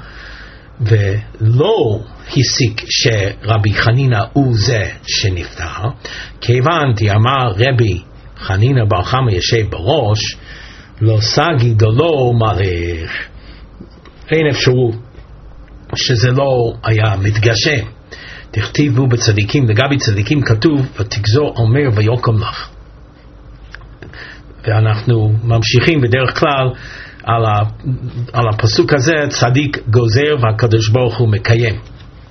Speaker 1: ולא הסיק שרבי חנינא הוא זה שנפטר, כיוון אמר רבי חנינא בר חמא ישב בראש, לא סגי דלא מעריך, אין אפשרות שזה לא היה מתגשם. תכתיבו בצדיקים, לגבי צדיקים כתוב ותגזור אומר ויקום לך. ואנחנו ממשיכים בדרך כלל על, ה, על הפסוק הזה, צדיק גוזר והקדוש ברוך הוא מקיים.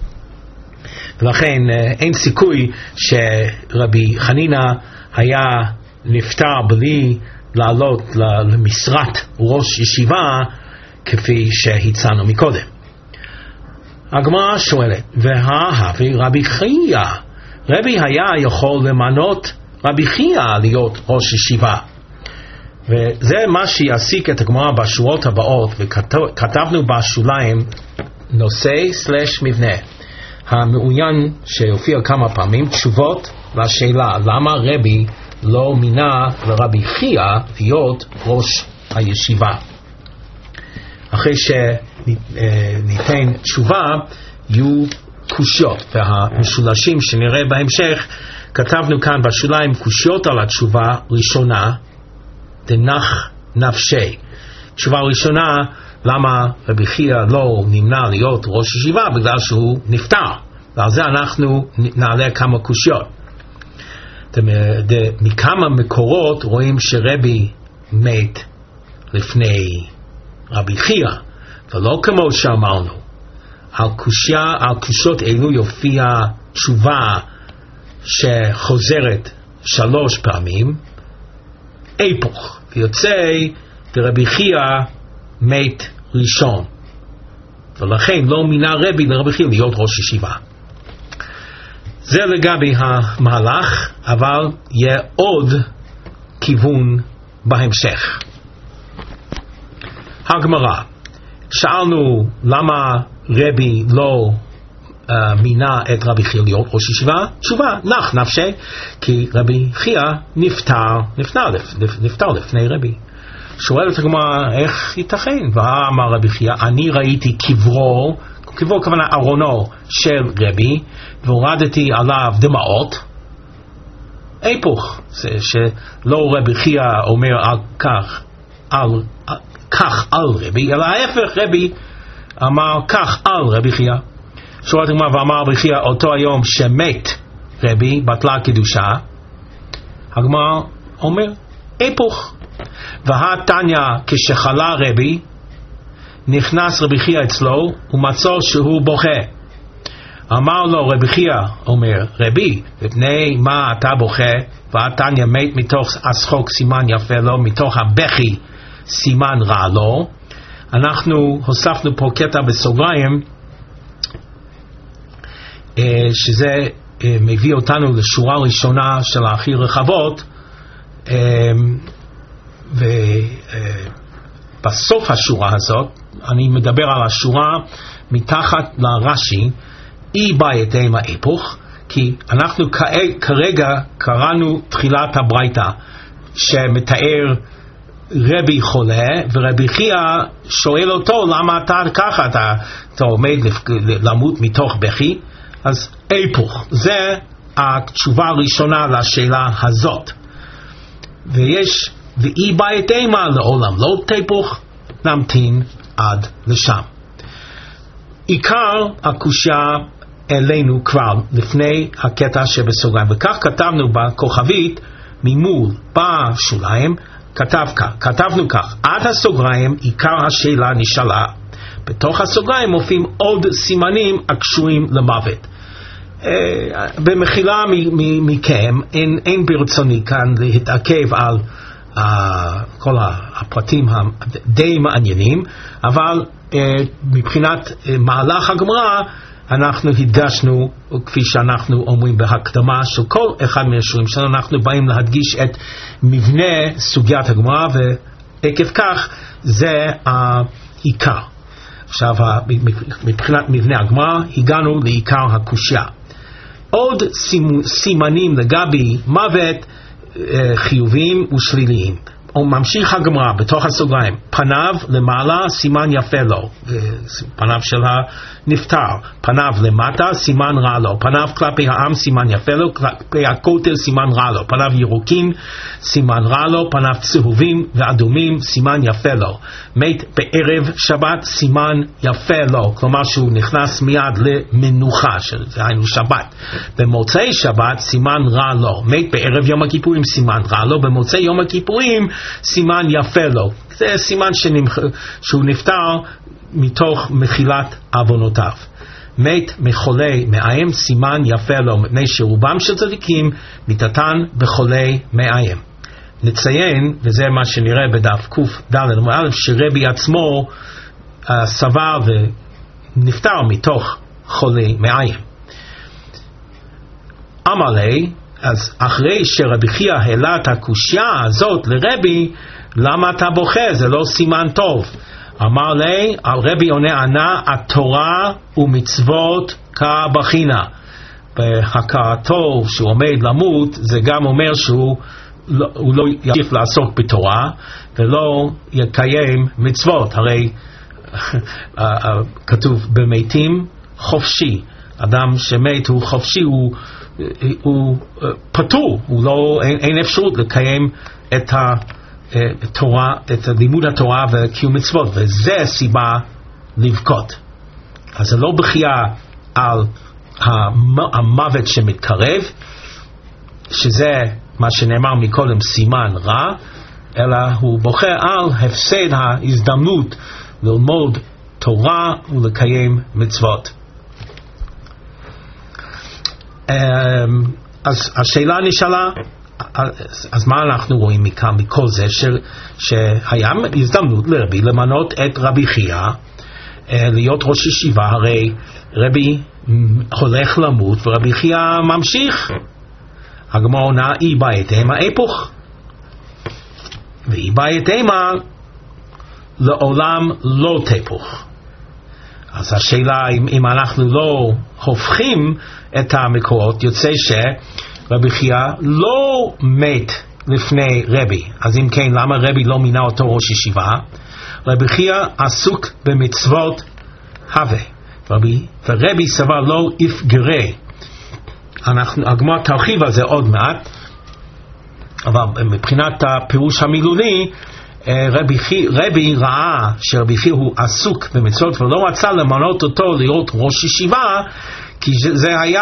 Speaker 1: ולכן אין סיכוי שרבי חנינא היה נפטר בלי לעלות למשרת ראש ישיבה כפי שהצענו מקודם. הגמרא שואלת, וההווי רבי חייא, רבי היה יכול למנות רבי חייא להיות ראש ישיבה. וזה מה שיעסיק את הגמרא בשורות הבאות, וכתבנו בשוליים נושא סלש מבנה המעוין שהופיע כמה פעמים, תשובות לשאלה למה רבי לא מינה לרבי חייא להיות ראש הישיבה. אחרי שניתן תשובה יהיו קושיות, והמשולשים שנראה בהמשך כתבנו כאן בשוליים קושיות על התשובה ראשונה, דנח נפשי. תשובה ראשונה, למה רבי חייא לא נמנע להיות ראש ישיבה? בגלל שהוא נפטר. ועל זה אנחנו נעלה כמה קושיות. מכמה מקורות רואים שרבי מת לפני רבי חייא, ולא כמו שאמרנו. על קושיה, על קושיות אלו יופיע תשובה שחוזרת שלוש פעמים, היפוך, ויוצא דרבי חייא מת ראשון, ולכן לא מינה רבי לרבי חייא להיות ראש ישיבה. זה לגבי המהלך, אבל יהיה עוד כיוון בהמשך. הגמרא, שאלנו למה רבי לא uh, מינה את רבי חייא להיות ראש ישיבה. תשובה, נח נפשי, כי רבי חייא נפטר, נפטר, נפטר לפני רבי. שואלת הגמרא, איך ייתכן? ואמר רבי חייא, אני ראיתי קברו, קברו כוונה ארונו של רבי, והורדתי עליו דמעות. היפוך, זה שלא רבי חייא אומר על כך, על, על כך על רבי, אלא ההפך, רבי אמר כך על רבי חייא. שואלת הגמרא, ואמר רבי חייא אותו היום שמת רבי בטלה קדושה. הגמרא אומר היפוך, והתניא כשחלה רבי נכנס רבי חייא אצלו ומצא שהוא בוכה. אמר לו רבי חייא, אומר רבי, בפני מה אתה בוכה? והתניא מת מתוך השחוק סימן יפה לו, מתוך הבכי סימן רע לו. אנחנו הוספנו פה קטע בסוגריים שזה מביא אותנו לשורה ראשונה של הכי רחבות, ובסוף השורה הזאת אני מדבר על השורה מתחת לרש"י, אי בהתאמה היפוך, כי אנחנו כרגע קראנו תחילת הברייתא שמתאר רבי חולה, ורבי חייא שואל אותו למה אתה ככה, אתה, אתה עומד למות מתוך בכי. אז היפוך, זה התשובה הראשונה לשאלה הזאת. ויש ואי בהתאמה לעולם לא תהפוך, נמתין עד לשם. עיקר הקושיה אלינו כבר לפני הקטע שבסוגריים, וכך כתבנו בכוכבית ממול בשוליים, כתב כך, כתבנו כך, עד הסוגריים עיקר השאלה נשאלה, בתוך הסוגריים מופיעים עוד סימנים הקשורים למוות. במחילה מכם, אין, אין ברצוני כאן להתעכב על uh, כל הפרטים הדי מעניינים, אבל uh, מבחינת uh, מהלך הגמרא אנחנו הדגשנו, כפי שאנחנו אומרים בהקדמה של כל אחד מהשיעורים שלנו, אנחנו באים להדגיש את מבנה סוגיית הגמרא, ועקב כך זה העיקר. עכשיו, מבחינת מבנה הגמרא, הגענו לעיקר הקושיה. עוד סימנים לגבי מוות חיוביים ושליליים. או ממשיך הגמרא בתוך הסוגריים, פניו למעלה סימן יפה לו, פניו של הנפטר, פניו למטה סימן רע לו, פניו כלפי העם סימן יפה לו, כלפי הכותל סימן רע לו, פניו ירוקים סימן רע לו, פניו צהובים ואדומים סימן יפה לו, מת בערב שבת סימן יפה לו, כלומר שהוא נכנס מיד למנוחה, שזה היינו שבת. במוצאי שבת סימן רע לו, מת בערב יום הכיפורים סימן רע לו, במוצאי יום הכיפורים סימן יפה לו. זה סימן שנמח... שהוא נפטר מתוך מחילת עוונותיו. מת מחולי מאיים סימן יפה לו, מפני שרובם של צדיקים מיתתן בחולי מאיים. נציין, וזה מה שנראה בדף קד עמוד א', שרבי עצמו uh, סבר ונפטר מתוך חולי מאיים. אמר לי, אז אחרי שרבי חייא העלה את הקושיה הזאת לרבי, למה אתה בוכה? זה לא סימן טוב. אמר לי, הרבי עונה ענה, התורה ומצוות כבחינה. בהכרתו שהוא עומד למות, זה גם אומר שהוא לא, הוא לא ימשיך לעסוק בתורה ולא יקיים מצוות. הרי כתוב במתים חופשי. אדם שמת הוא חופשי, הוא הוא פטור, הוא לא, אין, אין אפשרות לקיים את התורה, את לימוד התורה וקיום מצוות, וזה סיבה לבכות. אז זה לא בכייה על המוות שמתקרב, שזה מה שנאמר מקודם סימן רע, אלא הוא בוכה על הפסד ההזדמנות ללמוד תורה ולקיים מצוות. אז השאלה נשאלה, אז מה אנחנו רואים מכאן, מכל זה, שהיה הזדמנות לרבי למנות את רבי חייא להיות ראש ישיבה, הרי רבי הולך למות ורבי חייא ממשיך. הגמרא עונה, אי בעייתמה היפוך, ואי בעייתמה לעולם לא תהפוך. אז השאלה, אם, אם אנחנו לא הופכים את המקורות, יוצא שרבי חייא לא מת לפני רבי. אז אם כן, למה רבי לא מינה אותו ראש ישיבה? רבי חייא עסוק במצוות הווה, רבי, ורבי סבר לא יפגרה. אנחנו, הגמרא תרחיב על זה עוד מעט, אבל מבחינת הפירוש המילולי, רבי, רבי ראה שרבי חייא הוא עסוק במצוות ולא רצה למנות אותו להיות ראש ישיבה, כי זה היה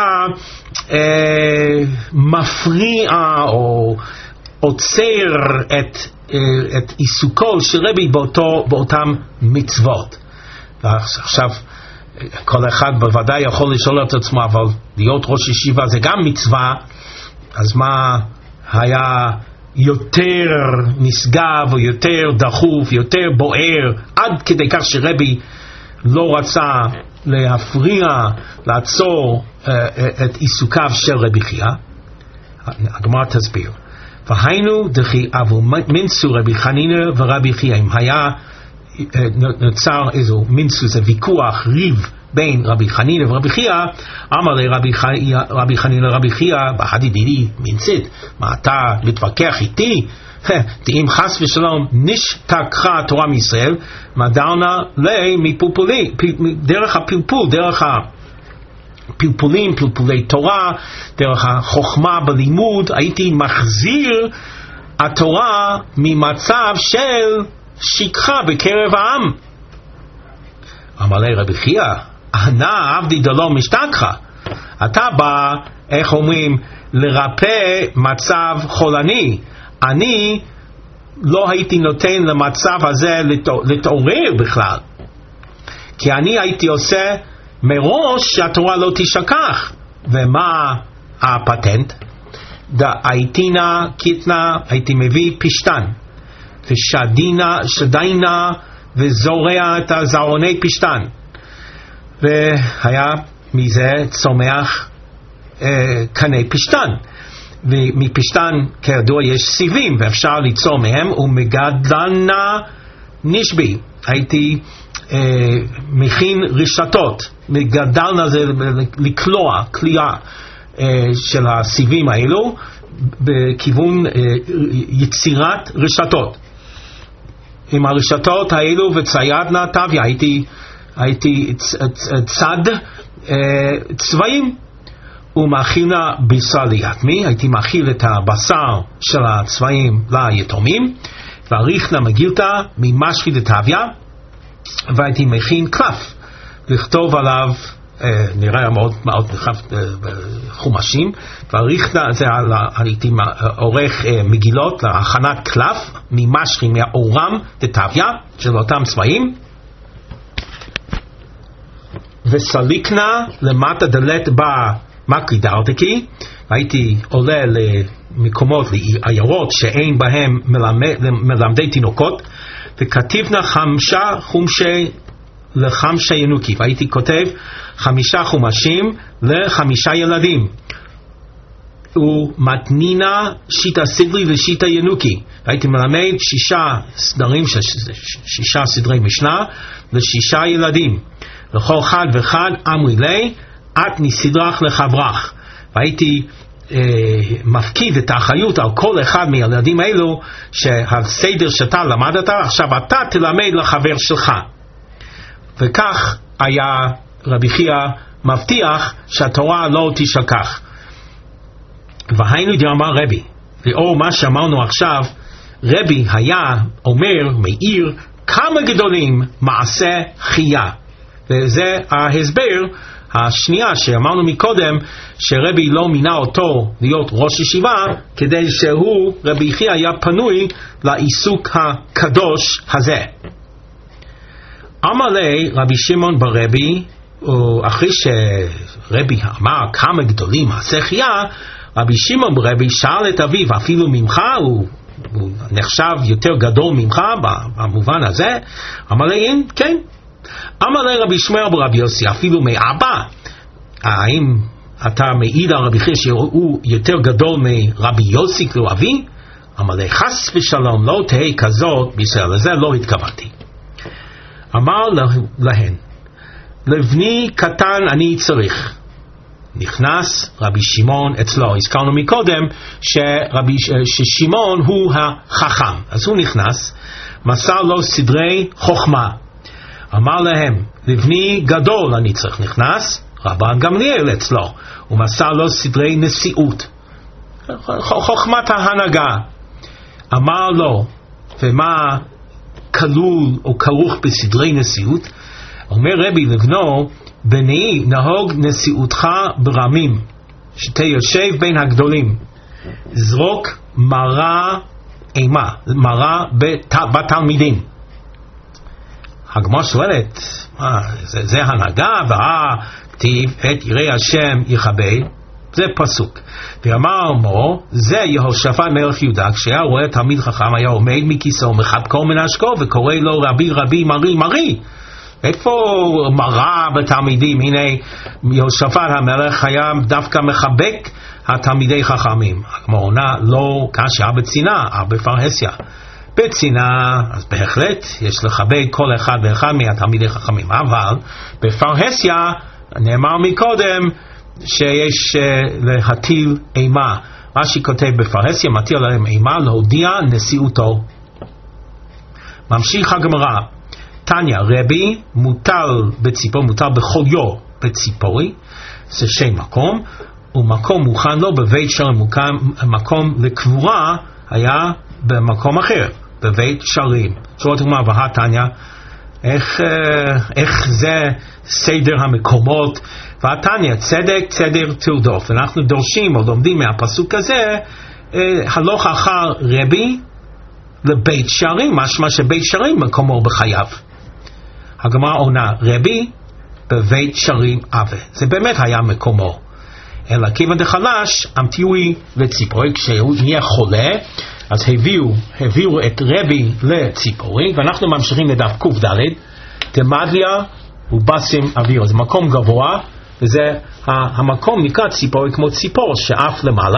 Speaker 1: אה, מפריע או עוצר את, אה, את עיסוקו של רבי באותו, באותם מצוות. ועכשיו כל אחד בוודאי יכול לשאול את עצמו, אבל להיות ראש ישיבה זה גם מצווה, אז מה היה יותר נשגב או יותר דחוף, יותר בוער, עד כדי כך שרבי לא רצה להפריע, לעצור uh, את עיסוקיו של רבי חייא? הגמרא תסביר. והיינו דכי אבו מנסו רבי חנינא ורבי חייא. אם היה uh, נוצר איזו מנסו, זה ויכוח, ריב בין רבי חנינא ורבי חייא, אמר לי רבי, חי... רבי חנינא רבי חייא, בהדי דידי מנצית, מה אתה מתווכח איתי? אם חס ושלום נשתכחה התורה מישראל, מדרנה לי מפלפולי, דרך הפלפול, דרך הפלפולים, פלפולי תורה, דרך החוכמה בלימוד, הייתי מחזיר התורה ממצב של שכחה בקרב העם. אמר לי רבי חייא, ענה עבדי דלא משתכחה, אתה בא, איך אומרים, לרפא מצב חולני. אני לא הייתי נותן למצב הזה להתעורר בכלל, כי אני הייתי עושה מראש שהתורה לא תשכח. ומה הפטנט? הייתינה קיטנה, הייתי מביא פשטן ושדינה שדיינה וזורע את הזרעוני פשטן, והיה מזה צומח אה, קנה פשטן, ומפשטן כידוע יש סיבים ואפשר ליצור מהם, ומגדלנה נשבי, הייתי מכין רשתות, גדלנה זה לקלוע, קליעה של הסיבים האלו בכיוון יצירת רשתות. עם הרשתות האלו וציידנה טביה, הייתי, הייתי צד צבעים ומאכילה בשר ליתמי, הייתי מאכיל את הבשר של הצבעים ליתומים, ועריכנה מגילתא ממשחי דטביה, והייתי מכין קלף לכתוב עליו, אה, נראה מאוד מאוד נחף אה, חומשים, ועריכנה זה על, הייתי עורך אה, מגילות להכנת קלף ממשחי מהאורם דטביה של אותם צבעים, וסליקנה למטה דלת בה מקרי דרתקי, והייתי עולה למקומות, לעיירות שאין בהם מלמד, מלמדי תינוקות, וכתיבנה חמשה חומשי לחמשי ינוקי, והייתי כותב חמישה חומשים לחמישה ילדים, ומתנינה שיטה סדרי ושיטה ינוקי, והייתי מלמד שישה סדרים, שישה סדרי משנה לשישה ילדים, לכל אחד ואחד אמרי לי את נסדרך לחברך, והייתי אה, מפקיד את האחריות על כל אחד מהילדים האלו, שהסדר שאתה למדת עכשיו אתה תלמד לחבר שלך. וכך היה רבי חייא מבטיח שהתורה לא תשכח. והיינו דאמר רבי, לאור מה שאמרנו עכשיו, רבי היה אומר, מאיר, כמה גדולים מעשה חייא. וזה ההסבר השנייה שאמרנו מקודם, שרבי לא מינה אותו להיות ראש ישיבה, כדי שהוא, רבי חייא, היה פנוי לעיסוק הקדוש הזה. אמר לי רבי שמעון ברבי, אחרי שרבי אמר כמה גדולים מעשה חייא, רבי שמעון ברבי שאל את אביו, אפילו ממך, הוא, הוא נחשב יותר גדול ממך במובן הזה? אמר לי, כן. אמר לי רבי שמעון ברבי יוסי, אפילו מאבא, האם אתה מעיד על רבי חייא שהוא יותר גדול מרבי יוסי כאילו אבי? אמר לי, חס ושלום, לא תהי כזאת בישראל, לזה לא התכוונתי. אמר להן, לבני קטן אני צריך. נכנס רבי שמעון אצלו, הזכרנו מקודם שרבי, ששמעון הוא החכם, אז הוא נכנס, מסר לו סדרי חוכמה. אמר להם, לבני גדול אני צריך, נכנס רבן גמליאל אצלו, ומסר לו סדרי נשיאות, חוכמת ההנהגה. אמר לו, ומה כלול או כרוך בסדרי נשיאות? אומר רבי לבנו, בני נהוג נשיאותך ברמים, שתיושב בין הגדולים, זרוק מרה אימה, מרה בת, בתלמידים. הגמרא שואלת, מה, זה, זה הנהגה, והכתיב את יראי השם יכבד, זה פסוק. ואמר מו, זה יהושפט מלך יהודה, כשהיה רואה תלמיד חכם, היה עומד מכיסאו, מחבקו מנשקו, וקורא לו רבי רבי מרי מרי. איפה מרה בתלמידים? הנה יהושפט המלך היה דווקא מחבק התלמידי חכמים. הגמרא עונה, לא קשה בצנעה, בפרהסיה. בצנעה, אז בהחלט יש לכבד כל אחד ואחד מהתלמידי חכמים, אבל בפרהסיה נאמר מקודם שיש uh, להטיל אימה. רש"י כותב בפרהסיה, מטיל עליהם אימה להודיע נשיאותו. ממשיך הגמרא, תניא רבי מוטל בציפור, מוטל בחוליו בציפורי, זה שם מקום, ומקום מוכן לו בבית שרים, מקום לקבורה היה במקום אחר, בבית שרים. שואלת הגמרא, והא תניא, איך, איך זה סדר המקומות? והא תניא, צדק צדר תרדוף. אנחנו דורשים או לומדים מהפסוק הזה, הלוך אחר רבי לבית שרים, משמע שבית שרים מקומו בחייו. הגמרא עונה, רבי בבית שרים אבה, זה באמת היה מקומו. אלא כיוון דחלש, המתיעוי לציפורי, כשהוא נהיה חולה, אז הביאו, הביאו את רבי לציפורי, ואנחנו ממשיכים לדף ק"ד, דמדליה ובסם אוויר, זה מקום גבוה, וזה המקום נקרא ציפורי כמו ציפור שאף למעלה,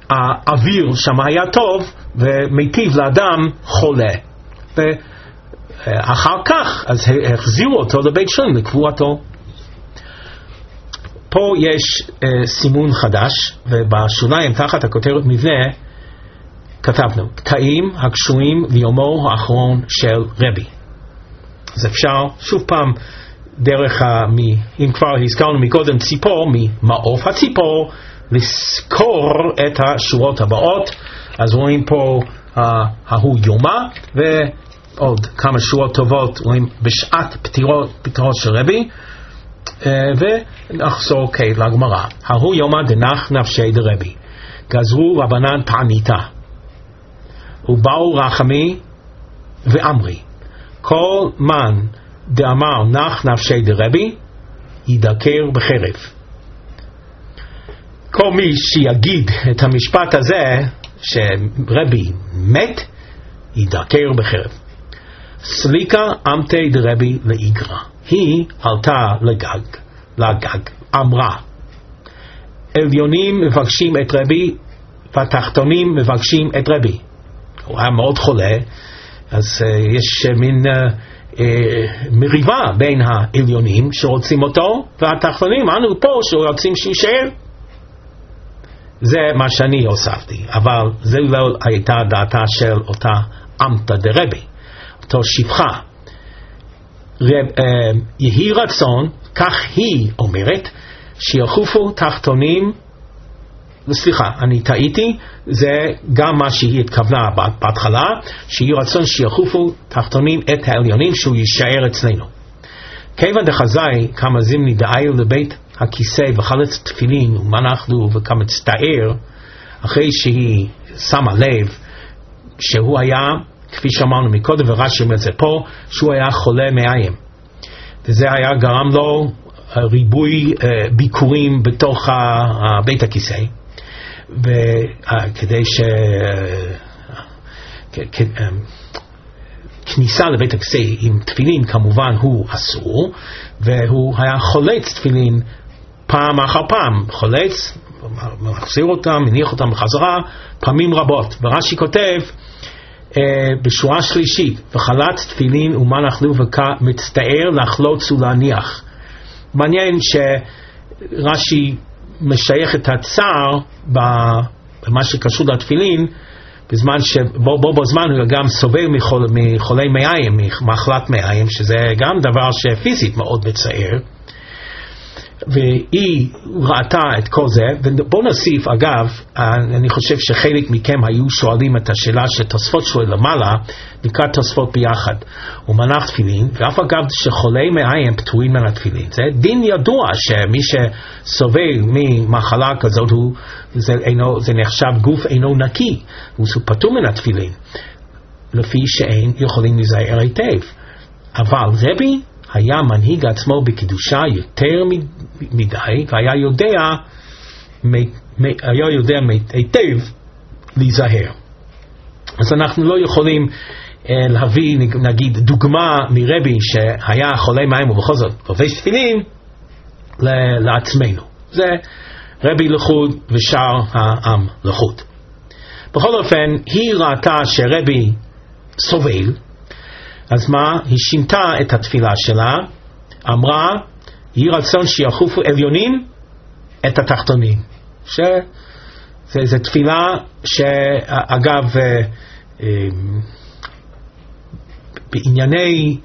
Speaker 1: והאוויר שם היה טוב ומיטיב לאדם חולה. אחר כך אז החזירו אותו לבית שלם לקבורתו. פה יש uh, סימון חדש, ובשוליים תחת הכותרת מבנה כתבנו קטעים הקשורים ליומו האחרון של רבי. אז אפשר שוב פעם דרך, ה, מ, אם כבר הזכרנו מקודם ציפור, ממעוף הציפור לזכור את השורות הבאות. אז רואים פה uh, ההוא יומה, ועוד כמה שורות טובות רואים בשעת פטירות, פטירות של רבי. Uh, ונחזור כעת לגמרא. ההוא יומא דנח נפשי דרבי, גזרו רבנן תעניתה, ובאו רחמי ואמרי, כל מן דאמר נח נפשי דרבי ידקר בחרב. כל מי שיגיד את המשפט הזה שרבי מת ידקר בחרב. סליקה אמתי דרבי לאיגרא, היא עלתה לגג, לגג, אמרה, עליונים מבקשים את רבי והתחתונים מבקשים את רבי. הוא היה מאוד חולה, אז uh, יש uh, מין uh, uh, מריבה בין העליונים שרוצים אותו והתחתונים, אנו פה שרוצים שישאר. זה מה שאני הוספתי, אבל זה לא הייתה דעתה של אותה אמתא דרבי, אותו שפחה. רב, uh, יהי רצון, כך היא אומרת, שיחופו תחתונים, סליחה, אני טעיתי, זה גם מה שהיא התכוונה בהתחלה, שיהי רצון שיחופו תחתונים את העליונים, שהוא יישאר אצלנו. כיוון דחזאי כמה זימני דאייר לבית הכיסא וחלץ תפילין ומנחנו וכמה צטער, אחרי שהיא שמה לב שהוא היה, כפי שאמרנו מקודם ורש"י אומר את זה פה, שהוא היה חולה מעיים, וזה היה גרם לו ריבוי ביקורים בתוך בית הכיסא, וכדי ש כניסה לבית הכיסא עם תפילין כמובן הוא אסור, והוא היה חולץ תפילין פעם אחר פעם, חולץ, מחזיר אותם, מניח אותם בחזרה פעמים רבות. ורש"י כותב Uh, בשורה שלישית, וחלץ תפילין ומה נחלו ומצטער לחלוץ ולהניח. מעניין שרש"י משייך את הצער במה שקשור לתפילין, בזמן שבו בו בזמן הוא גם סובל מחול, מחולי מעיים, ממחלת מעיים, שזה גם דבר שפיזית מאוד מצער, והיא ראתה את כל זה. ובוא נוסיף, אגב, אני חושב שחלק מכם היו שואלים את השאלה שתוספות שואל למעלה, נקרא תוספות ביחד, הוא מנח תפילין, ואף אגב שחולי מעיים פטורים מן התפילין. זה דין ידוע שמי שסובל ממחלה כזאת, הוא, זה, אינו, זה נחשב גוף אינו נקי, הוא פטור מן התפילין, לפי שאין יכולים להיזהר היטב. אבל רבי היה מנהיג עצמו בקדושה יותר מדי, והיה יודע, היה יודע היטב להיזהר. אז אנחנו לא יכולים להביא, נגיד, דוגמה מרבי שהיה חולה מים ובכל זאת לובש תפילין לעצמנו. זה רבי לחוד ושאר העם לחוד. בכל אופן, היא ראתה שרבי סובל, אז מה? היא שינתה את התפילה שלה, אמרה, יהי רצון שיחופו עליונים את התחתונים. שזו תפילה שאגב, בענייני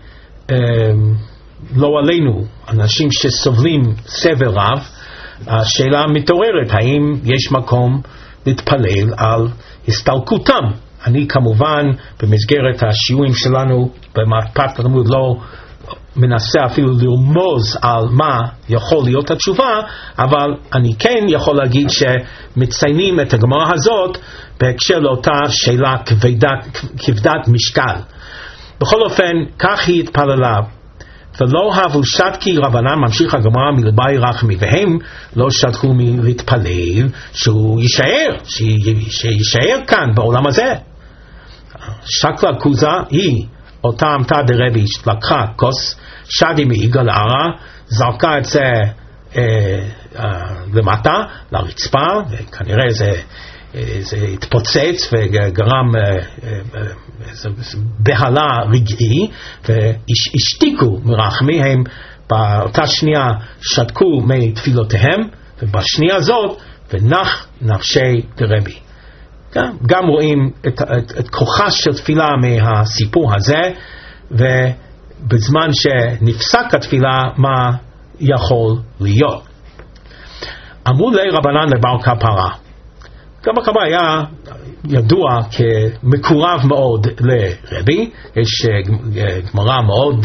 Speaker 1: לא עלינו, אנשים שסובלים סבל רב, השאלה מתעוררת, האם יש מקום להתפלל על הסתלקותם. אני כמובן במסגרת השיעורים שלנו במהפכת הלימוד לא מנסה אפילו לרמוז על מה יכול להיות התשובה, אבל אני כן יכול להגיד שמציינים את הגמרא הזאת בהקשר לאותה שאלה כבדת, כבדת משקל. בכל אופן, כך היא התפללה, ולא הבו שתקי רבנן, ממשיך הגמרא מלבי רחמי, והם לא שתקו מלהתפלל שהוא יישאר, שישאר כאן בעולם הזה. שקלה קוזה היא אותה אמתה דרבי, לקחה כוס שדי מעיגל ערה, זרקה את זה אה, אה, למטה, לרצפה, וכנראה זה זה התפוצץ וגרם בהלה רגעי, והשתיקו מרחמי, הם באותה שנייה שתקו מתפילותיהם, ובשנייה הזאת ונח נפשי דרבי. גם, גם רואים את, את, את כוחה של תפילה מהסיפור הזה, ובזמן שנפסק התפילה מה יכול להיות. אמרו לי רבנן לבר כפרה. גם הכפרה היה ידוע כמקורב מאוד לרבי. יש גמרא מאוד,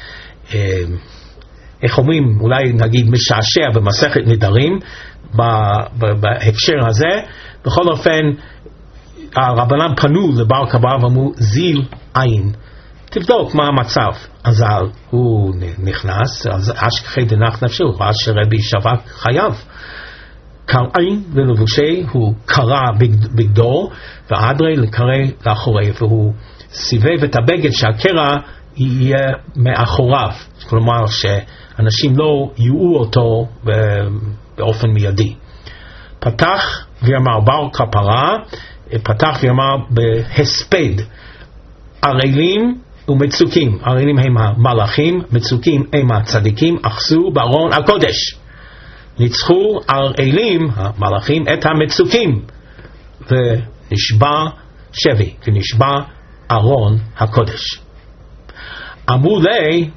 Speaker 1: איך אומרים, אולי נגיד משעשע במסכת נדרים בהקשר הזה. בכל אופן, הרבנן פנו לבר כפרה ואמרו, זיל עין, תבדוק מה המצב. אז הוא נכנס, אז אשכחי דנח נפשי, הוא ראה שרבי שבק חייו. קרעי ולבושי, הוא קרע בגדו, ועדרי לקרא לאחורי, והוא סיבב את הבגד שהקרע יהיה מאחוריו. כלומר שאנשים לא יראו אותו באופן מיידי. פתח ואמר בר כפרה, פתח ואמר בהספד, ערלים ומצוקים. ערלים הם המלאכים, מצוקים הם הצדיקים, אחסו בארון הקודש. ניצחו ערלים, המלאכים, את המצוקים, ונשבע שבי, ונשבע ארון הקודש. אמרו לי,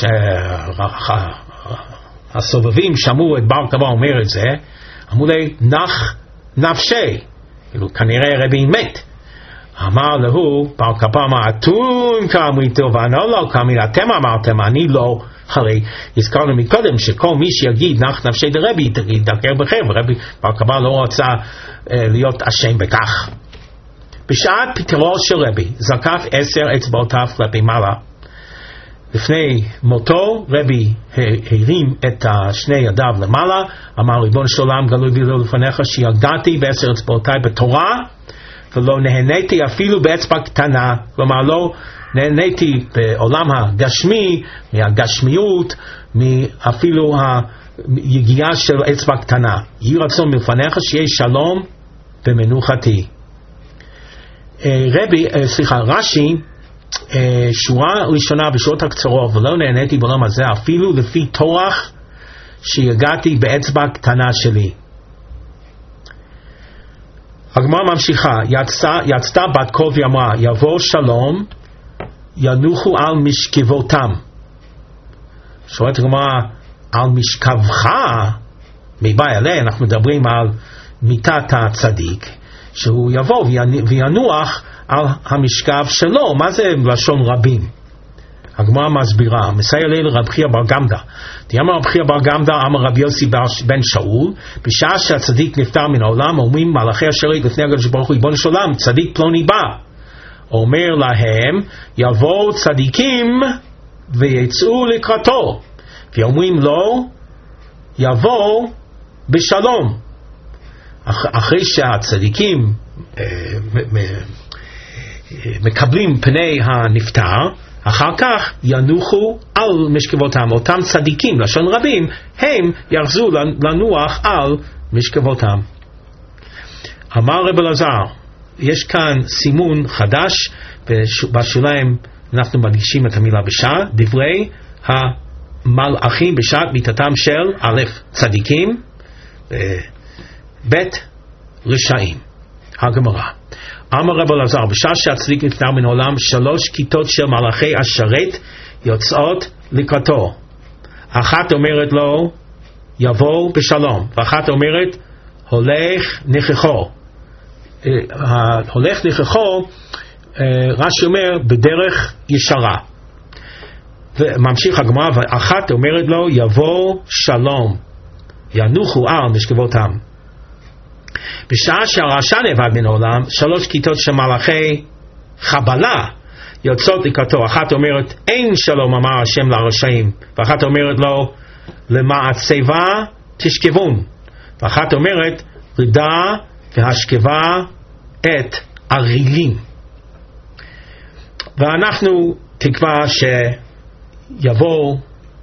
Speaker 1: שהסובבים שמעו את בר כפרה אומר את זה, אמרו לי, נח נפשי, כאילו כנראה רבי מת. אמר לו, בר כפרה אמר, אתון כאמריתו ואני לא כאמרי, אתם אמרתם, אני לא. הרי הזכרנו מקודם שכל מי שיגיד נח נפשי דרבי ידקר בחיר, ורבי בר כפרה לא רצה אה, להיות אשם בכך. בשעת פיטרו של רבי זקף עשר אצבעותיו כלפי מעלה. לפני מותו רבי הרים את שני ידיו למעלה, אמר ריבונו של עולם גלוי לי לפניך שיגעתי בעשר אצבעותיי בתורה ולא נהניתי אפילו באצבע קטנה. כלומר לא נהניתי בעולם הגשמי מהגשמיות, אפילו היגיעה של אצבע קטנה. יהי רצון מלפניך שיהיה שלום במנוחתי. רבי, סליחה, רש"י, שורה ראשונה בשורות הקצרות, ולא נהניתי בעולם הזה אפילו לפי תורח שיגעתי באצבע קטנה שלי. הגמרא ממשיכה, יצא, יצתה בת קול ואמרה, יבוא שלום ינוחו על משכבותם. שואלת הגמרא, על משכבך? מבא אלה אנחנו מדברים על מיטת הצדיק, שהוא יבוא וינוח על המשכב שלו. מה זה לשון רבים? הגמרא מסבירה, מסייע ליל רב חייא בר גמדא. דאמר רב חייא בר גמדא אמר רבי יוסי בן שאול, בשעה שהצדיק נפטר מן העולם אומרים מלאכי השרת לפני הקדוש ברוך הוא, ריבונו של עולם, צדיק פלוני בא. אומר להם, יבואו צדיקים ויצאו לקראתו, ואומרים לו, יבוא בשלום. אח, אחרי שהצדיקים אה, מ, מ, מקבלים פני הנפטר, אחר כך ינוחו על משכבותם. אותם צדיקים, לשון רבים, הם יחזו לנוח על משכבותם. אמר רב אלעזר, יש כאן סימון חדש, בשוליים אנחנו מדגישים את המילה בשעה, דברי המלאכים בשעת מיתתם של א' צדיקים, ב' רשעים. הגמרא, אמר רב אלעזר, בשעה שהצדיק נפטר מן העולם, שלוש כיתות של מלאכי השרת יוצאות לקראתו. אחת אומרת לו יבוא בשלום, ואחת אומרת הולך נכחו. הולך נכחו, רש"י אומר בדרך ישרה. וממשיך הגמרא, ואחת אומרת לו יבוא שלום, ינוחו על משכבותם. בשעה שהרשע נאבד מן העולם, שלוש כיתות של מלאכי חבלה יוצאות לקראתו. אחת אומרת אין שלום אמר השם לרשעים, ואחת אומרת לו למעצבה תשכבון, ואחת אומרת רידה והשכבה את ערילים. ואנחנו תקווה שיבוא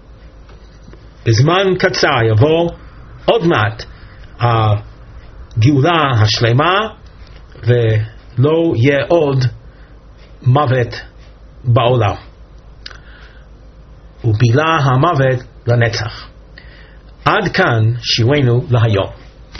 Speaker 1: בזמן קצר, יבוא עוד מעט הגאולה השלמה, ולא יהיה עוד מוות בעולם. ובילה המוות לנצח. עד כאן שיעורנו להיום.